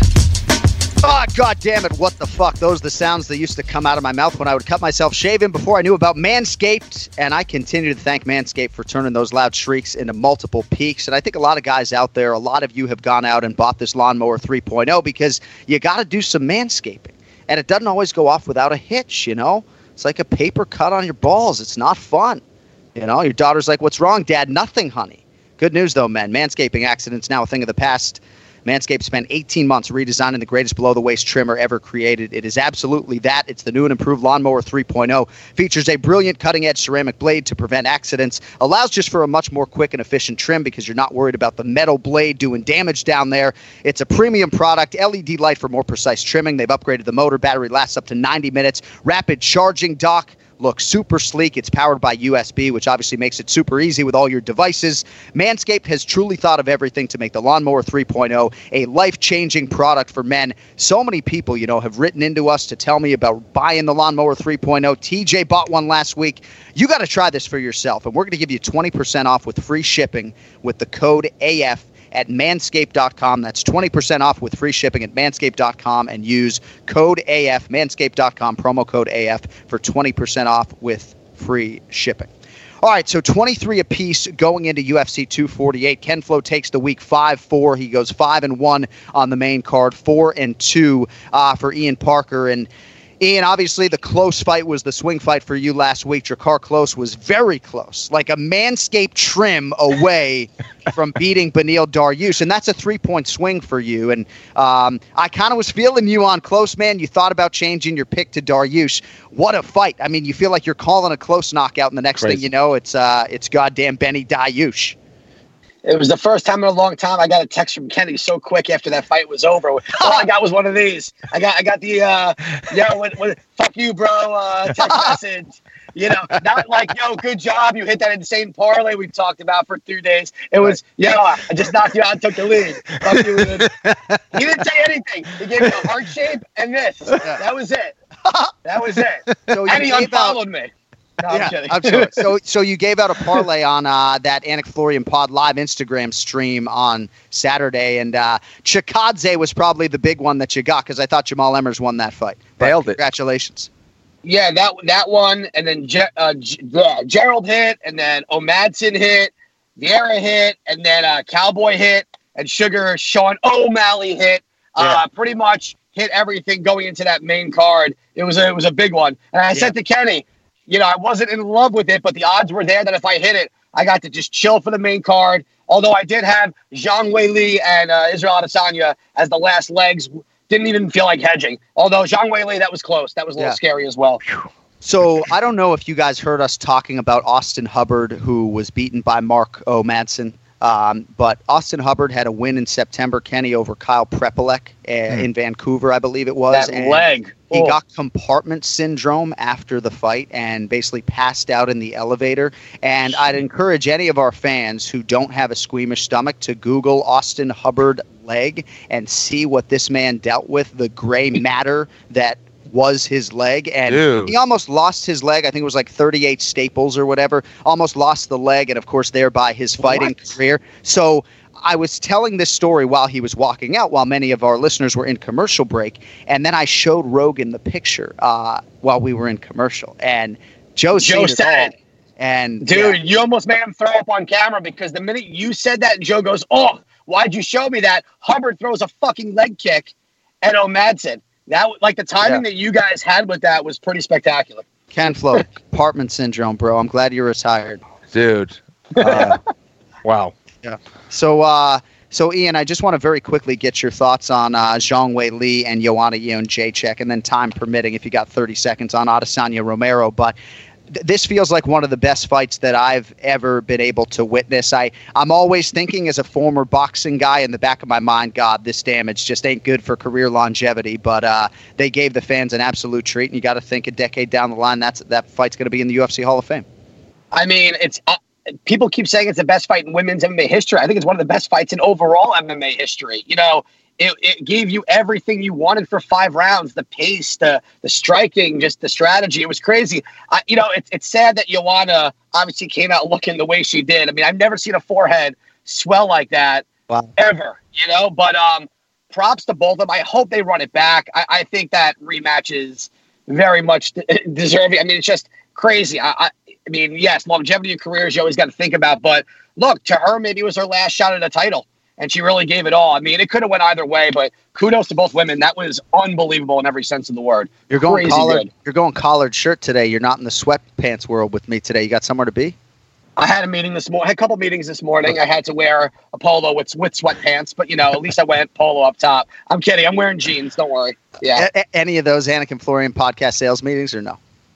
Oh, God damn it. What the fuck? Those are the sounds that used to come out of my mouth when I would cut myself shaving before I knew about Manscaped. And I continue to thank Manscaped for turning those loud shrieks into multiple peaks. And I think a lot of guys out there, a lot of you have gone out and bought this Lawnmower three point oh because you got to do some manscaping. And it doesn't always go off without a hitch, you know? It's like a paper cut on your balls. It's not fun. You know, your daughter's like, what's wrong, Dad? Nothing, honey. Good news, though, men. Manscaping accidents now a thing of the past. Manscaped spent eighteen months redesigning the greatest below-the-waist trimmer ever created. It is absolutely that. It's the new and improved Lawnmower three point oh. Features a brilliant cutting-edge ceramic blade to prevent accidents. Allows just for a much more quick and efficient trim because you're not worried about the metal blade doing damage down there. It's a premium product. L E D light for more precise trimming. They've upgraded the motor. Battery lasts up to ninety minutes. Rapid charging dock. Looks super sleek. It's powered by U S B, which obviously makes it super easy with all your devices. Manscaped has truly thought of everything to make the Lawnmower three point oh a life-changing product for men. So many people, you know, have written into us to tell me about buying the Lawnmower three point oh. T J bought one last week. You got to try this for yourself, and we're going to give you twenty percent off with free shipping with the code A F at manscaped dot com. That's twenty percent off with free shipping at manscaped dot com and use code A F, manscaped dot com, promo code A F for twenty percent off with free shipping. All right, so twenty-three apiece going into U F C two forty-eight. Ken Flo takes the week five four. He goes five and one on the main card, four and two uh, for Ian Parker. And Ian, obviously the close fight was the swing fight for you last week. Drakkar Klose was very close, like a Manscaped trim away from beating Beneil Dariush, and that's a three-point swing for you. And um, I kind of was feeling you on Klose, man. You thought about changing your pick to Dariush. What a fight. I mean, you feel like you're calling a close knockout, and the next Crazy. thing you know, it's uh, it's goddamn Benny Dariush. It was the first time in a long time I got a text from Kenny so quick after that fight was over. All I got was one of these. I got I got the, uh, yeah, when, when, fuck you, bro, uh, text message. You know, not like, yo, good job. You hit that insane parlay we talked about for two days. It was, yo, I just knocked you out and took the lead. Fuck you. He didn't say anything. He gave me a heart shape and this. That was it. That was it. So and he gave unfollowed out- me. No, Yeah, I'm kidding. I'm sure. So, so you gave out a parlay on uh, that Anik Florian Pod live Instagram stream on Saturday, and uh, Chikadze was probably the big one that you got because I thought Jamal Emmers won that fight. But Nailed it. Congratulations. Yeah, that that one, and then Ge- uh, G- yeah, Gerald hit, and then O'Madsen hit, Vieira hit, and then uh, Cowboy hit, and Sugar Sean O'Malley hit. Uh, pretty much hit everything going into that main card. It was a, it was a big one, and I Yeah. said to Kenny, you know, I wasn't in love with it, but the odds were there that if I hit it, I got to just chill for the main card. Although I did have Zhang Weili and uh, Israel Adesanya as the last legs. Didn't even feel like hedging. Although Zhang Weili, that was close. That was a little Yeah. scary as well. So I don't know if you guys heard us talking about Austin Hubbard, who was beaten by Mark O'Madsen. Um, but Austin Hubbard had a win in September, Kenny, over Kyle Prepolek uh, Mm. in Vancouver, I believe it was. That and leg. He Oh. got compartment syndrome after the fight and basically passed out in the elevator. And I'd encourage any of our fans who don't have a squeamish stomach to Google Austin Hubbard leg and see what this man dealt with, the gray matter that was his leg. And Dude. he almost lost his leg. I think it was like thirty-eight staples or whatever. Almost lost the leg and, of course, thereby his fighting What? career. So I was telling this story while he was walking out, while many of our listeners were in commercial break, and then I showed Rogan the picture uh, while we were in commercial, and Joe, Joe seen it said all. it. And Dude, yeah, you almost made him throw up on camera because the minute you said that, Joe goes, oh, why'd you show me that? Hubbard throws a fucking leg kick Enno Madsen. That like the timing yeah. that you guys had with that was pretty spectacular. Ken Flo, compartment syndrome, bro. I'm glad you're retired, dude. Uh, wow. Yeah. So, uh, so Ian, I just want to very quickly get your thoughts on uh, Zhang Wei Li and Joanna Jędrzejczyk, and then time permitting, if you got thirty seconds on Adesanya Romero. But th- this feels like one of the best fights that I've ever been able to witness. I, I'm always thinking as a former boxing guy in the back of my mind, God, this damage just ain't good for career longevity. But uh, they gave the fans an absolute treat, and you got to think a decade down the line, that's that fight's going to be in the U F C Hall of Fame. I mean, it's uh, people keep saying it's the best fight in women's M M A history. I think it's one of the best fights in overall M M A history. You know, it, it gave you everything you wanted for five rounds: the pace, the the striking, just the strategy. It was crazy. I, you know, it's it's sad that Joanna obviously came out looking the way she did. I mean, I've never seen a forehead swell like that wow. ever. You know, but um, props to both of them. I hope they run it back. I, I think that rematch is very much deserving. I mean, it's just crazy. I, I I mean, yes, longevity of careers you always got to think about, but look, to her, maybe it was her last shot at a title, and she really gave it all. I mean, it could have went either way, but kudos to both women. That was unbelievable in every sense of the word. You're going Crazy collared. good. You're going collared shirt today. You're not in the sweatpants world with me today. You got somewhere to be? I had a meeting this morning. I had a couple meetings this morning. I had to wear a polo with with sweatpants, but you know, at least I went polo up top. I'm kidding. I'm wearing jeans. Don't worry. Yeah. A- a- any of those Anik and Florian podcast sales meetings or no?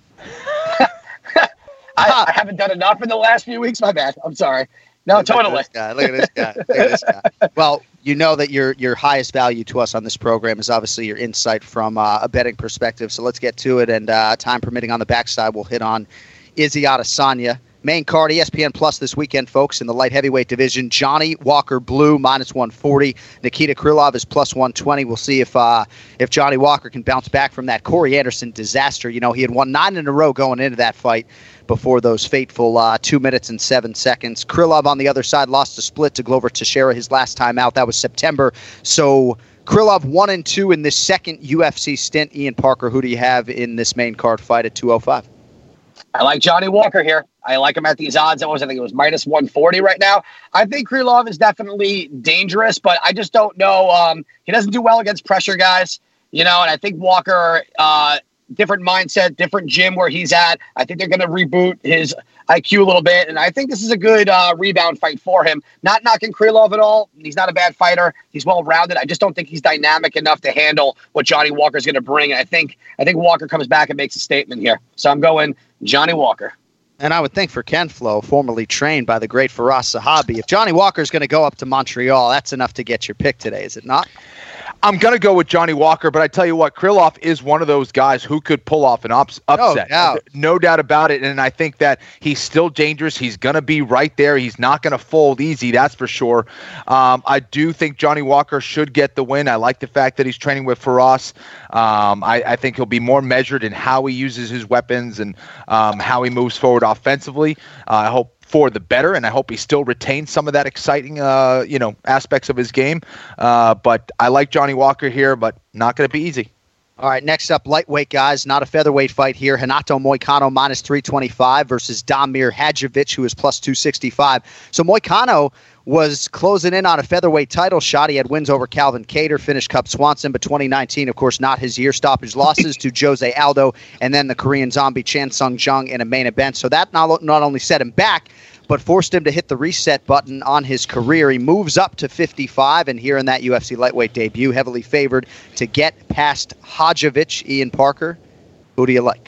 I, I haven't done enough in the last few weeks. My bad. I'm sorry. No, Look totally. At this guy. Look at this guy. Look at this guy. Well, you know that your your highest value to us on this program is obviously your insight from uh, a betting perspective. So let's get to it. And uh, time permitting, on the backside, we'll hit on Izzy Adesanya. Main card, E S P N Plus this weekend, folks, in the light heavyweight division. Johnny Walker Blue, minus one forty. Nikita Krylov is plus one twenty. We'll see if uh, if Johnny Walker can bounce back from that Corey Anderson disaster. You know, he had won nine in a row going into that fight before those fateful uh, two minutes and seven seconds. Krylov on the other side lost a split to Glover Teixeira his last time out. That was September. So Krylov one and two in this second U F C stint. Ian Parker, who do you have in this main card fight at two oh five? I like Johnny Walker here. I like him at these odds. It was, I think it was minus one forty right now. I think Krylov is definitely dangerous, but I just don't know. Um, he doesn't do well against pressure guys, you know, and I think Walker, uh, different mindset, different gym where he's at. I think they're going to reboot his I Q a little bit, and I think this is a good uh, rebound fight for him. Not knocking Krylov at all. He's not a bad fighter. He's well-rounded. I just don't think he's dynamic enough to handle what Johnny Walker's going to bring. And I think I think Walker comes back and makes a statement here. So I'm going Johnny Walker. And I would think for Ken Flo, formerly trained by the great Faraz Sahabi, if Johnny Walker is going to go up to Montreal, that's enough to get your pick today, is it not? I'm going to go with Johnny Walker, but I tell you what, Krylov is one of those guys who could pull off an ups- upset. No doubt. No doubt about it. And I think that he's still dangerous. He's going to be right there. He's not going to fold easy, that's for sure. Um, I do think Johnny Walker should get the win. I like the fact that he's training with Faraz. Um, I, I think he'll be more measured in how he uses his weapons and um, how he moves forward offensively. Uh, I hope for the better, and I hope he still retains some of that exciting, uh, you know, aspects of his game. Uh, but I like Johnny Walker here, but not going to be easy. All right, next up, lightweight guys, not a featherweight fight here. Renato Moicano minus three twenty-five versus Damir Hadzovic, who is plus two sixty-five. So Moicano was closing in on a featherweight title shot. He had wins over Calvin Kattar, finished Cub Swanson, but twenty nineteen, of course, not his year. Stoppage losses to Jose Aldo and then the Korean zombie Chan Sung Jung in a main event. So that not, not only set him back, but forced him to hit the reset button on his career. He moves up to fifty-five, and here in that U F C lightweight debut, heavily favored to get past Hadzovic. Ian Parker, who do you like?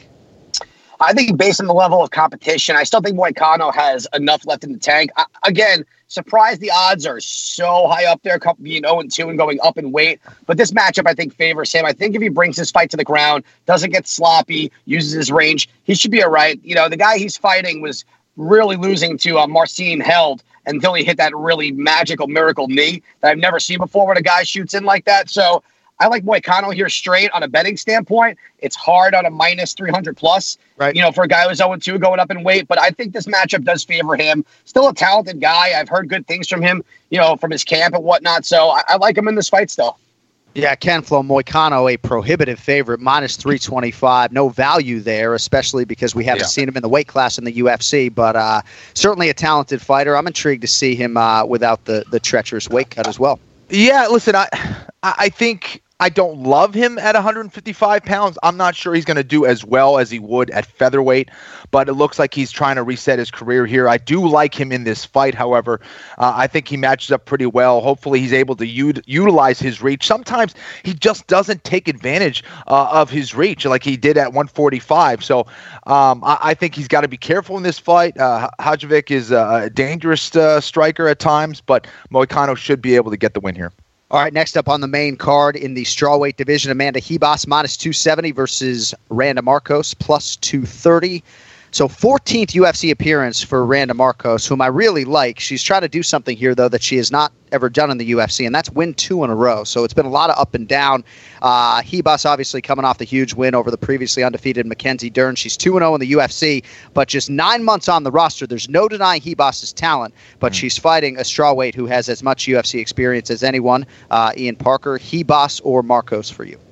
I think based on the level of competition, I still think Moicano has enough left in the tank. I, again, surprised the odds are so high up there, being oh and two and going up in weight. But this matchup, I think, favors him. I think if he brings his fight to the ground, doesn't get sloppy, uses his range, he should be all right. You know, the guy he's fighting was really losing to uh, Marcin Held until he hit that really magical miracle knee that I've never seen before when a guy shoots in like that. So I like Moicano here straight on a betting standpoint. It's hard on a minus three hundred plus, right? You know, for a guy who's oh and two going up in weight. But I think this matchup does favor him. Still a talented guy. I've heard good things from him, you know, from his camp and whatnot. So I, I like him in this fight still. Yeah, Ken Flo, Moicano, a prohibitive favorite, minus three twenty-five. No value there, especially because we haven't yeah. seen him in the weight class in the U F C, but uh, certainly a talented fighter. I'm intrigued to see him uh, without the, the treacherous weight cut as well. Yeah, listen, I I think I don't love him at one hundred fifty-five pounds. I'm not sure he's going to do as well as he would at featherweight, but it looks like he's trying to reset his career here. I do like him in this fight, however. Uh, I think he matches up pretty well. Hopefully he's able to u- utilize his reach. Sometimes he just doesn't take advantage uh, of his reach like he did at one forty-five. So um, I-, I think he's got to be careful in this fight. Uh, Hadzovic is a dangerous uh, striker at times, but Moicano should be able to get the win here. All right, next up on the main card in the strawweight division, Amanda Ribas minus two seventy versus Randa Markos plus two thirty. So fourteenth U F C appearance for Randa Markos, whom I really like. She's trying to do something here, though, that she has not ever done in the U F C, and that's win two in a row. So it's been a lot of up and down. Uh, Ribas obviously coming off the huge win over the previously undefeated Mackenzie Dern. She's two and oh in the U F C, but just nine months on the roster. There's no denying Ribas' talent, but mm. she's fighting a strawweight who has as much U F C experience as anyone. Uh, Ian Parker, Ribas or Markos for you?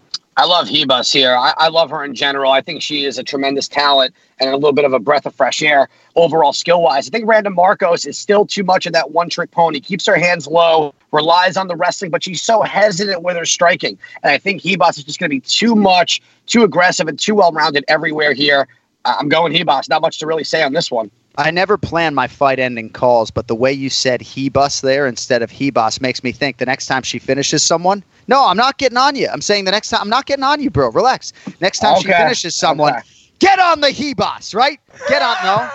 I love Ribas here. I, I love her in general. I think she is a tremendous talent and a little bit of a breath of fresh air overall skill-wise. I think Randa Markos is still too much of that one-trick pony. Keeps her hands low, relies on the wrestling, but she's so hesitant with her striking. And I think Ribas is just going to be too much, too aggressive, and too well-rounded everywhere here. Uh, I'm going Ribas. Not much to really say on this one. I never plan my fight-ending calls, but the way you said Ribas there instead of Ribas makes me think the next time she finishes someone. No, I'm not getting on you. I'm saying the next time I'm not getting on you, bro. Relax. Next time okay. she finishes someone, okay. get on the Ribas, right? Get on, no.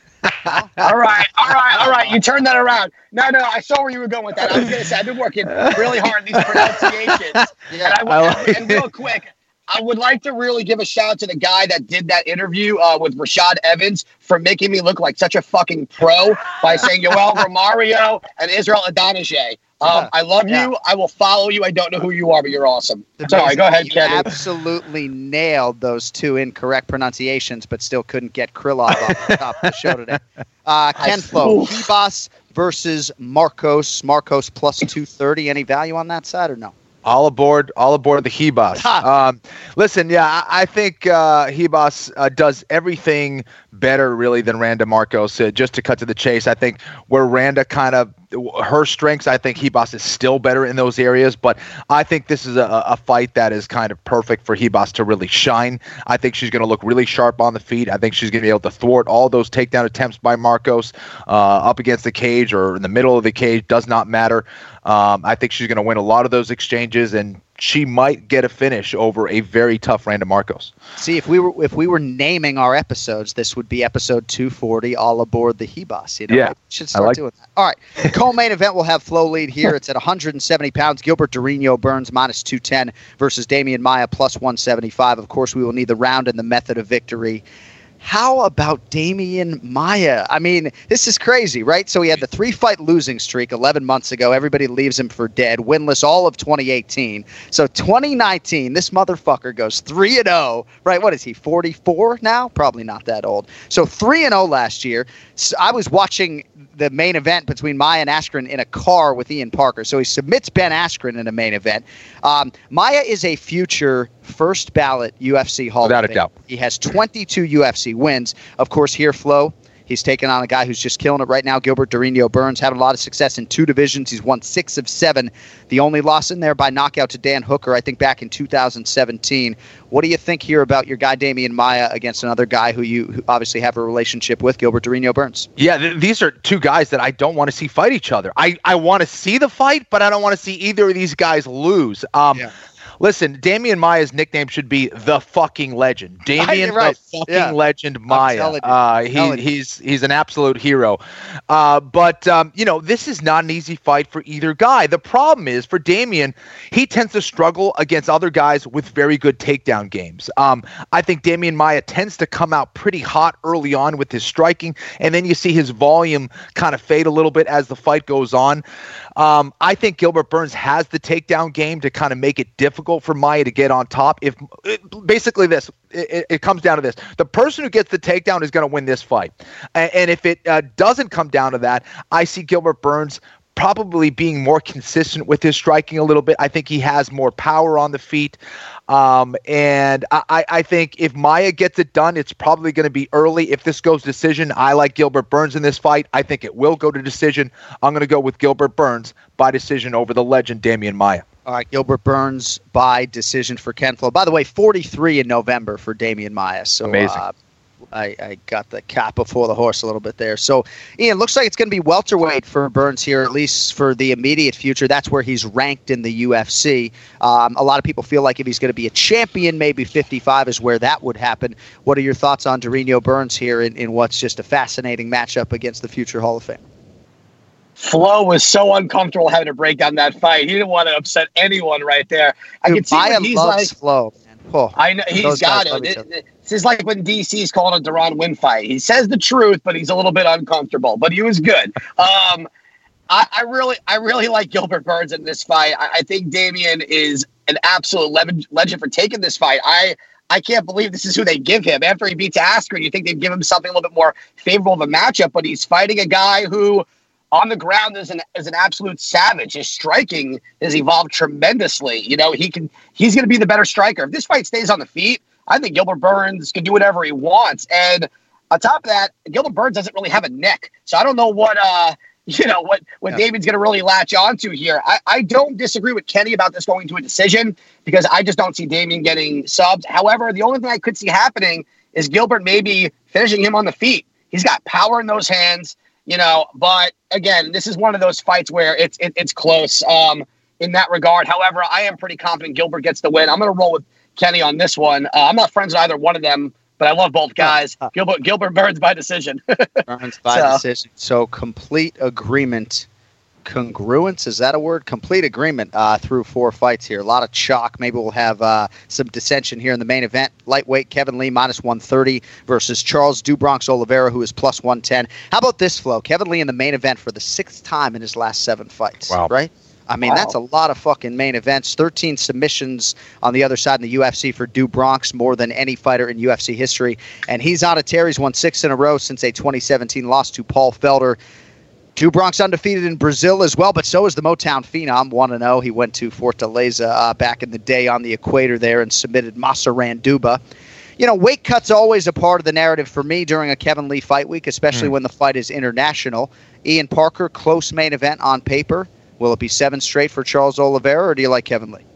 no. All right, all right, all right. You turned that around. No, no, I saw where you were going with that. I was going to say I've been working really hard on these pronunciations. Yeah, and, I, I like and real quick. I would like to really give a shout out to the guy that did that interview uh, with Rashad Evans for making me look like such a fucking pro by saying Yoel Romario and Israel Adonijay. Um, I love yeah. you. I will follow you. I don't know who you are, but you're awesome. Sorry, go ahead, you Kenny. Absolutely nailed those two incorrect pronunciations, but still couldn't get Krylov off the top of the show today. Uh, Ken Flo, Ribas versus Markos. Markos plus two thirty. Any value on that side or no? All aboard, all aboard the Ribas. um, listen, yeah, I, I think uh, Ribas uh, does everything better, really, than Randa Markos. Uh, just to cut to the chase, I think where Randa kind of her strengths, I think Ribas is still better in those areas. But I think this is a, a fight that is kind of perfect for Ribas to really shine. I think she's going to look really sharp on the feet. I think she's going to be able to thwart all those takedown attempts by Markos uh, up against the cage or in the middle of the cage. Does not matter. Um, I think she's going to win a lot of those exchanges, and she might get a finish over a very tough Randa Markos. See, if we were if we were naming our episodes, this would be episode two forty, all aboard the Ribas. You know, yeah, we should start like doing that. All right, the co-main event will have Flo lead here. It's at one hundred seventy pounds. Gilbert Durinho Burns minus two ten versus Damian Maia plus one seventy-five. Of course, we will need the round and the method of victory. How about Damian Maia? I mean, this is crazy, right? So he had the three-fight losing streak eleven months ago. Everybody leaves him for dead. Winless all of twenty eighteen. So twenty nineteen, this motherfucker goes three and oh, right? What is he, forty-four now? Probably not that old. So three and oh last year. So I was watching the main event between Maia and Askren in a car with Ian Parker. So he submits Ben Askren in a main event. Um, Maia is a future first ballot U F C Hall Without of Fame. a doubt. He has twenty-two U F C wins. Of course, here, Flo, he's taking on a guy who's just killing it right now, Gilbert Durinho Burns, having a lot of success in two divisions. He's won six of seven. The only loss in there by knockout to Dan Hooker, I think, back in two thousand seventeen. What do you think here about your guy Damian Maia against another guy who you who obviously have a relationship with, Gilbert Durinho Burns? Yeah, th- these are two guys that I don't want to see fight each other. I, I want to see the fight, but I don't want to see either of these guys lose. Um, yeah. Listen, Damian Maia's nickname should be the fucking legend. Damian right. the fucking yeah. legend Maia. Uh, he, he's he's an absolute hero. Uh, but, um, you know, this is not an easy fight for either guy. The problem is, for Damian, he tends to struggle against other guys with very good takedown games. Um, I think Damian Maia tends to come out pretty hot early on with his striking, and then you see his volume kind of fade a little bit as the fight goes on. Um, I think Gilbert Burns has the takedown game to kind of make it difficult for Maia to get on top. If it, basically this, it, it comes down to this: the person who gets the takedown is going to win this fight. And, and if it uh, doesn't come down to that, I see Gilbert Burns probably being more consistent with his striking a little bit. I think he has more power on the feet. Um, and I, I think if Maia gets it done, it's probably going to be early. If this goes decision, I like Gilbert Burns in this fight. I think it will go to decision. I'm going to go with Gilbert Burns by decision over the legend Damian Maia. All right, Gilbert Burns by decision for Ken Flo. By the way, forty-three in November for Damian Maia. So, amazing. Uh, I, I got the cat before the horse a little bit there. So, Ian, looks like it's going to be welterweight for Burns here, at least for the immediate future. That's where he's ranked in the U F C. Um, a lot of people feel like if he's going to be a champion, maybe fifty-five is where that would happen. What are your thoughts on Durinho Burns here in, in what's just a fascinating matchup against the future Hall of Fame? Flo was so uncomfortable having to break down that fight. He didn't want to upset anyone right there. I Dude, can see Maia what he's loves like. Flo, man. Oh, I know he's got it. It, it. This is like when D C's calling a Deron Win fight. He says the truth, but he's a little bit uncomfortable. But he was good. Um, I, I really, I really like Gilbert Burns in this fight. I, I think Damian is an absolute le- legend for taking this fight. I. I can't believe this is who they give him. After he beats Askren, you think they'd give him something a little bit more favorable of a matchup, but he's fighting a guy who on the ground is an is an absolute savage. His striking has evolved tremendously. You know, he can he's going to be the better striker. If this fight stays on the feet, I think Gilbert Burns can do whatever he wants. And on top of that, Gilbert Burns doesn't really have a neck, so I don't know what uh you know what what yeah. David's going to really latch onto here. I, I don't disagree with Kenny about this going to a decision because I just don't see Damian getting subs. However, the only thing I could see happening is Gilbert maybe finishing him on the feet. He's got power in those hands. You know, but again, this is one of those fights where it's it, it's close um, in that regard. However, I am pretty confident Gilbert gets the win. I'm going to roll with Kenny on this one. Uh, I'm not friends with either one of them, but I love both guys. Gilbert Gilbert Burns by decision. Burns by so. decision. So complete agreement. Congruence, is that a word? Complete agreement uh, through four fights here. A lot of chalk. Maybe we'll have uh, some dissension here in the main event. Lightweight Kevin Lee minus one thirty versus Charles Do Bronx Oliveira, who is plus one ten. How about this, Flo? Kevin Lee in the main event for the sixth time in his last seven fights. Wow. Right? I mean, wow. That's a lot of fucking main events. thirteen submissions on the other side in the U F C for Do Bronx, more than any fighter in U F C history. And he's on a tear. He's won six in a row since a twenty seventeen loss to Paul Felder. Do Bronx undefeated in Brazil as well, but so is the Motown Phenom, one and oh. He went to Fortaleza uh, back in the day on the equator there and submitted Massaranduba. You know, weight cut's always a part of the narrative for me during a Kevin Lee fight week, especially mm. when the fight is international. Ian Parker, close main event on paper. Will it be seven straight for Charles Oliveira, or do you like Kevin Lee?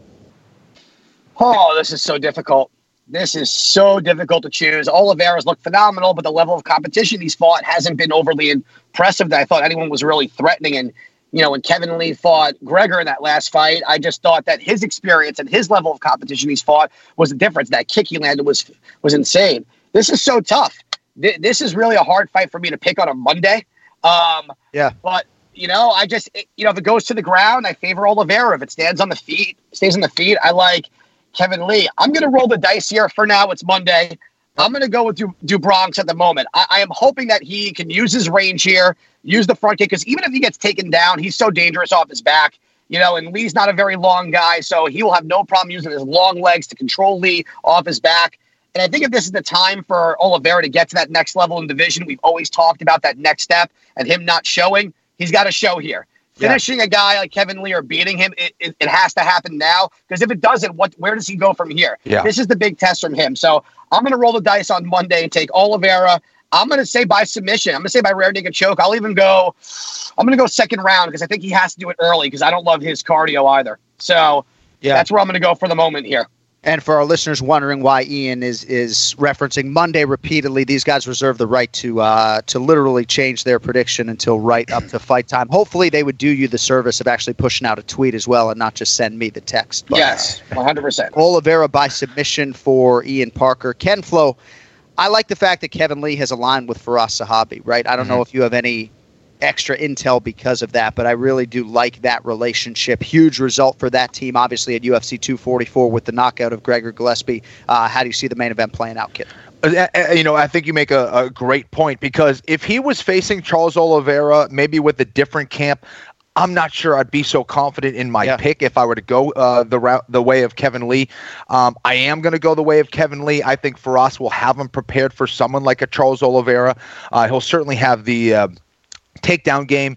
Oh, this is so difficult. This is so difficult to choose. Oliveira's looked phenomenal, but the level of competition he's fought hasn't been overly impressive that I thought anyone was really threatening. And, you know, when Kevin Lee fought Gregor in that last fight, I just thought that his experience and his level of competition he's fought was the difference. That kick he landed was was insane. This is so tough. This is really a hard fight for me to pick on a Monday. Um, yeah. But, you know, I just, it, you know, if it goes to the ground, I favor Oliveira. If it stands on the feet, stays on the feet, I like Kevin Lee. I'm going to roll the dice here for now. It's Monday. I'm going to go with Du, Du Bronx at the moment. I, I am hoping that he can use his range here, use the front kick, because even if he gets taken down, he's so dangerous off his back. You know, and Lee's not a very long guy, so he will have no problem using his long legs to control Lee off his back. And I think if this is the time for Oliveira to get to that next level in division, we've always talked about that next step and him not showing. He's got to show here. Finishing yeah. a guy like Kevin Lee or beating him, it, it, it has to happen now. Because if it doesn't, what? Where does he go from here? Yeah. This is the big test from him. So I'm going to roll the dice on Monday and take Oliveira. I'm going to say by submission. I'm going to say by rear naked choke. I'll even go, I'm going to go second round because I think he has to do it early because I don't love his cardio either. So yeah. that's where I'm going to go for the moment here. And for our listeners wondering why Ian is is referencing Monday repeatedly, these guys reserve the right to uh, to literally change their prediction until right up to fight time. Hopefully, they would do you the service of actually pushing out a tweet as well and not just send me the text. But, yes, one hundred percent. Oliveira by submission for Ian Parker. Ken Flo, I like the fact that Kevin Lee has aligned with Firas Zahabi, right? I don't mm-hmm. know if you have any extra intel because of that, but I really do like that relationship. Huge result for that team, obviously, at U F C two forty-four with the knockout of Gregor Gillespie. Uh, how do you see the main event playing out, Kit? You know, I think you make a, a great point because if he was facing Charles Oliveira, maybe with a different camp, I'm not sure I'd be so confident in my yeah. pick if I were to go uh, the route, the way of Kevin Lee. Um, I am going to go the way of Kevin Lee. I think Firas will have him prepared for someone like a Charles Oliveira. Uh, he'll certainly have the uh, takedown game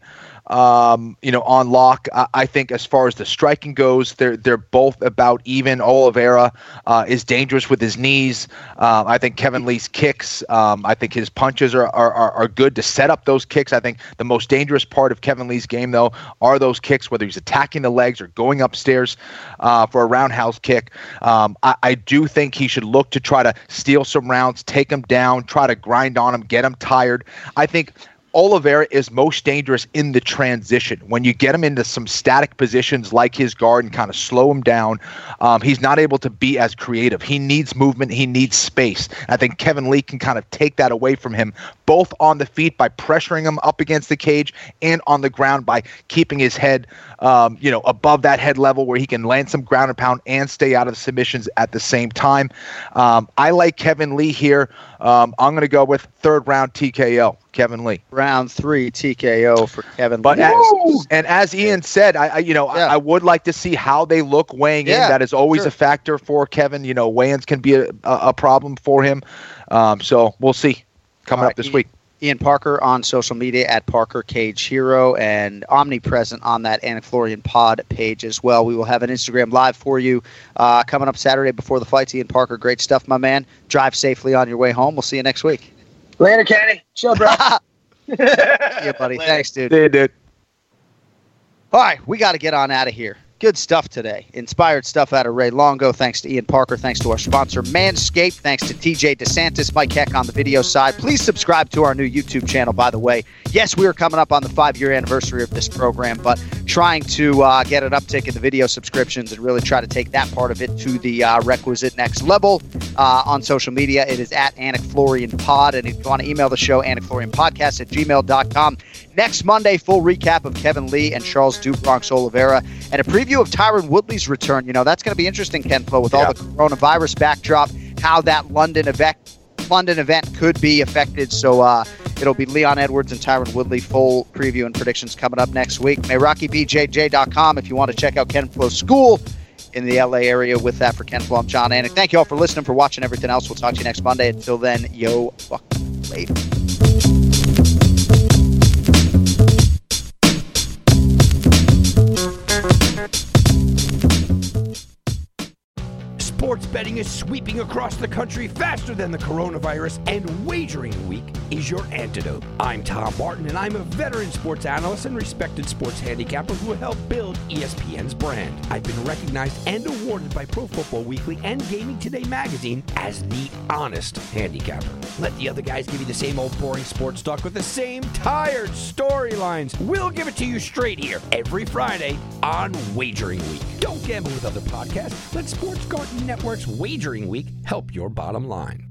um, you know, on lock. I, I think as far as the striking goes, they're they're both about even. Oliveira uh, is dangerous with his knees. Um, I think Kevin Lee's kicks. Um, I think his punches are, are are are good to set up those kicks. I think the most dangerous part of Kevin Lee's game, though, are those kicks, whether he's attacking the legs or going upstairs uh, for a roundhouse kick. Um, I, I do think he should look to try to steal some rounds, take him down, try to grind on him, get him tired. I think Oliveira is most dangerous in the transition. When you get him into some static positions like his guard and kind of slow him down, um, he's not able to be as creative. He needs movement. He needs space. I think Kevin Lee can kind of take that away from him, both on the feet by pressuring him up against the cage and on the ground by keeping his head um, you know, above that head level where he can land some ground and pound and stay out of the submissions at the same time. Um, I like Kevin Lee here. Um, I'm going to go with third round T K O, Kevin Lee. Round three T K O for Kevin but Lee. As, and as Ian said, I, I you know yeah. I, I would like to see how they look weighing yeah, in. That is always sure. a factor for Kevin. You know, weigh-ins can be a, a, a problem for him. Um, so we'll see coming right, up this Ian, week. Ian Parker on social media at Parker Cage Hero and omnipresent on that Anik Florian pod page as well. We will have an Instagram live for you uh, coming up Saturday before the fights. Ian Parker, great stuff, my man. Drive safely on your way home. We'll see you next week. Later, Kenny. Chill, bro. Yeah, buddy. Later. Thanks, dude. They did. All right, we got to get on out of here. Good stuff today. Inspired stuff out of Ray Longo. Thanks to Ian Parker. Thanks to our sponsor, Manscaped. Thanks to T J DeSantis, Mike Heck on the video side. Please subscribe to our new YouTube channel, by the way. Yes, we are coming up on the five-year anniversary of this program, but trying to uh, get an uptick in the video subscriptions and really try to take that part of it to the uh, requisite next level. Uh, on social media, it is at Anik Florian Pod. And if you want to email the show, anik florian podcast at gmail dot com. Next Monday, full recap of Kevin Lee and Charles do Bronx Oliveira and a preview of Tyron Woodley's return. You know, that's going to be interesting, Ken Flo, with yeah. all the coronavirus backdrop, how that London event, London event could be affected. So uh, it'll be Leon Edwards and Tyron Woodley, full preview and predictions coming up next week. May Rocky B J J dot com if you want to check out Ken Flo's school in the L A area. With that, for Ken Flo, I'm John Anik. Thank you all for listening, for watching, everything else. We'll talk to you next Monday. Until then, yo, fuck, later. Sports betting is sweeping across the country faster than the coronavirus, and Wagering Week is your antidote. I'm Tom Martin, and I'm a veteran sports analyst and respected sports handicapper who helped build E S P N's brand. I've been recognized and awarded by Pro Football Weekly and Gaming Today magazine as the honest handicapper. Let the other guys give you the same old boring sports talk with the same tired storylines. We'll give it to you straight here every Friday on Wagering Week. Don't gamble with other podcasts. Let Sports Garden Network's Wagering Week help your bottom line.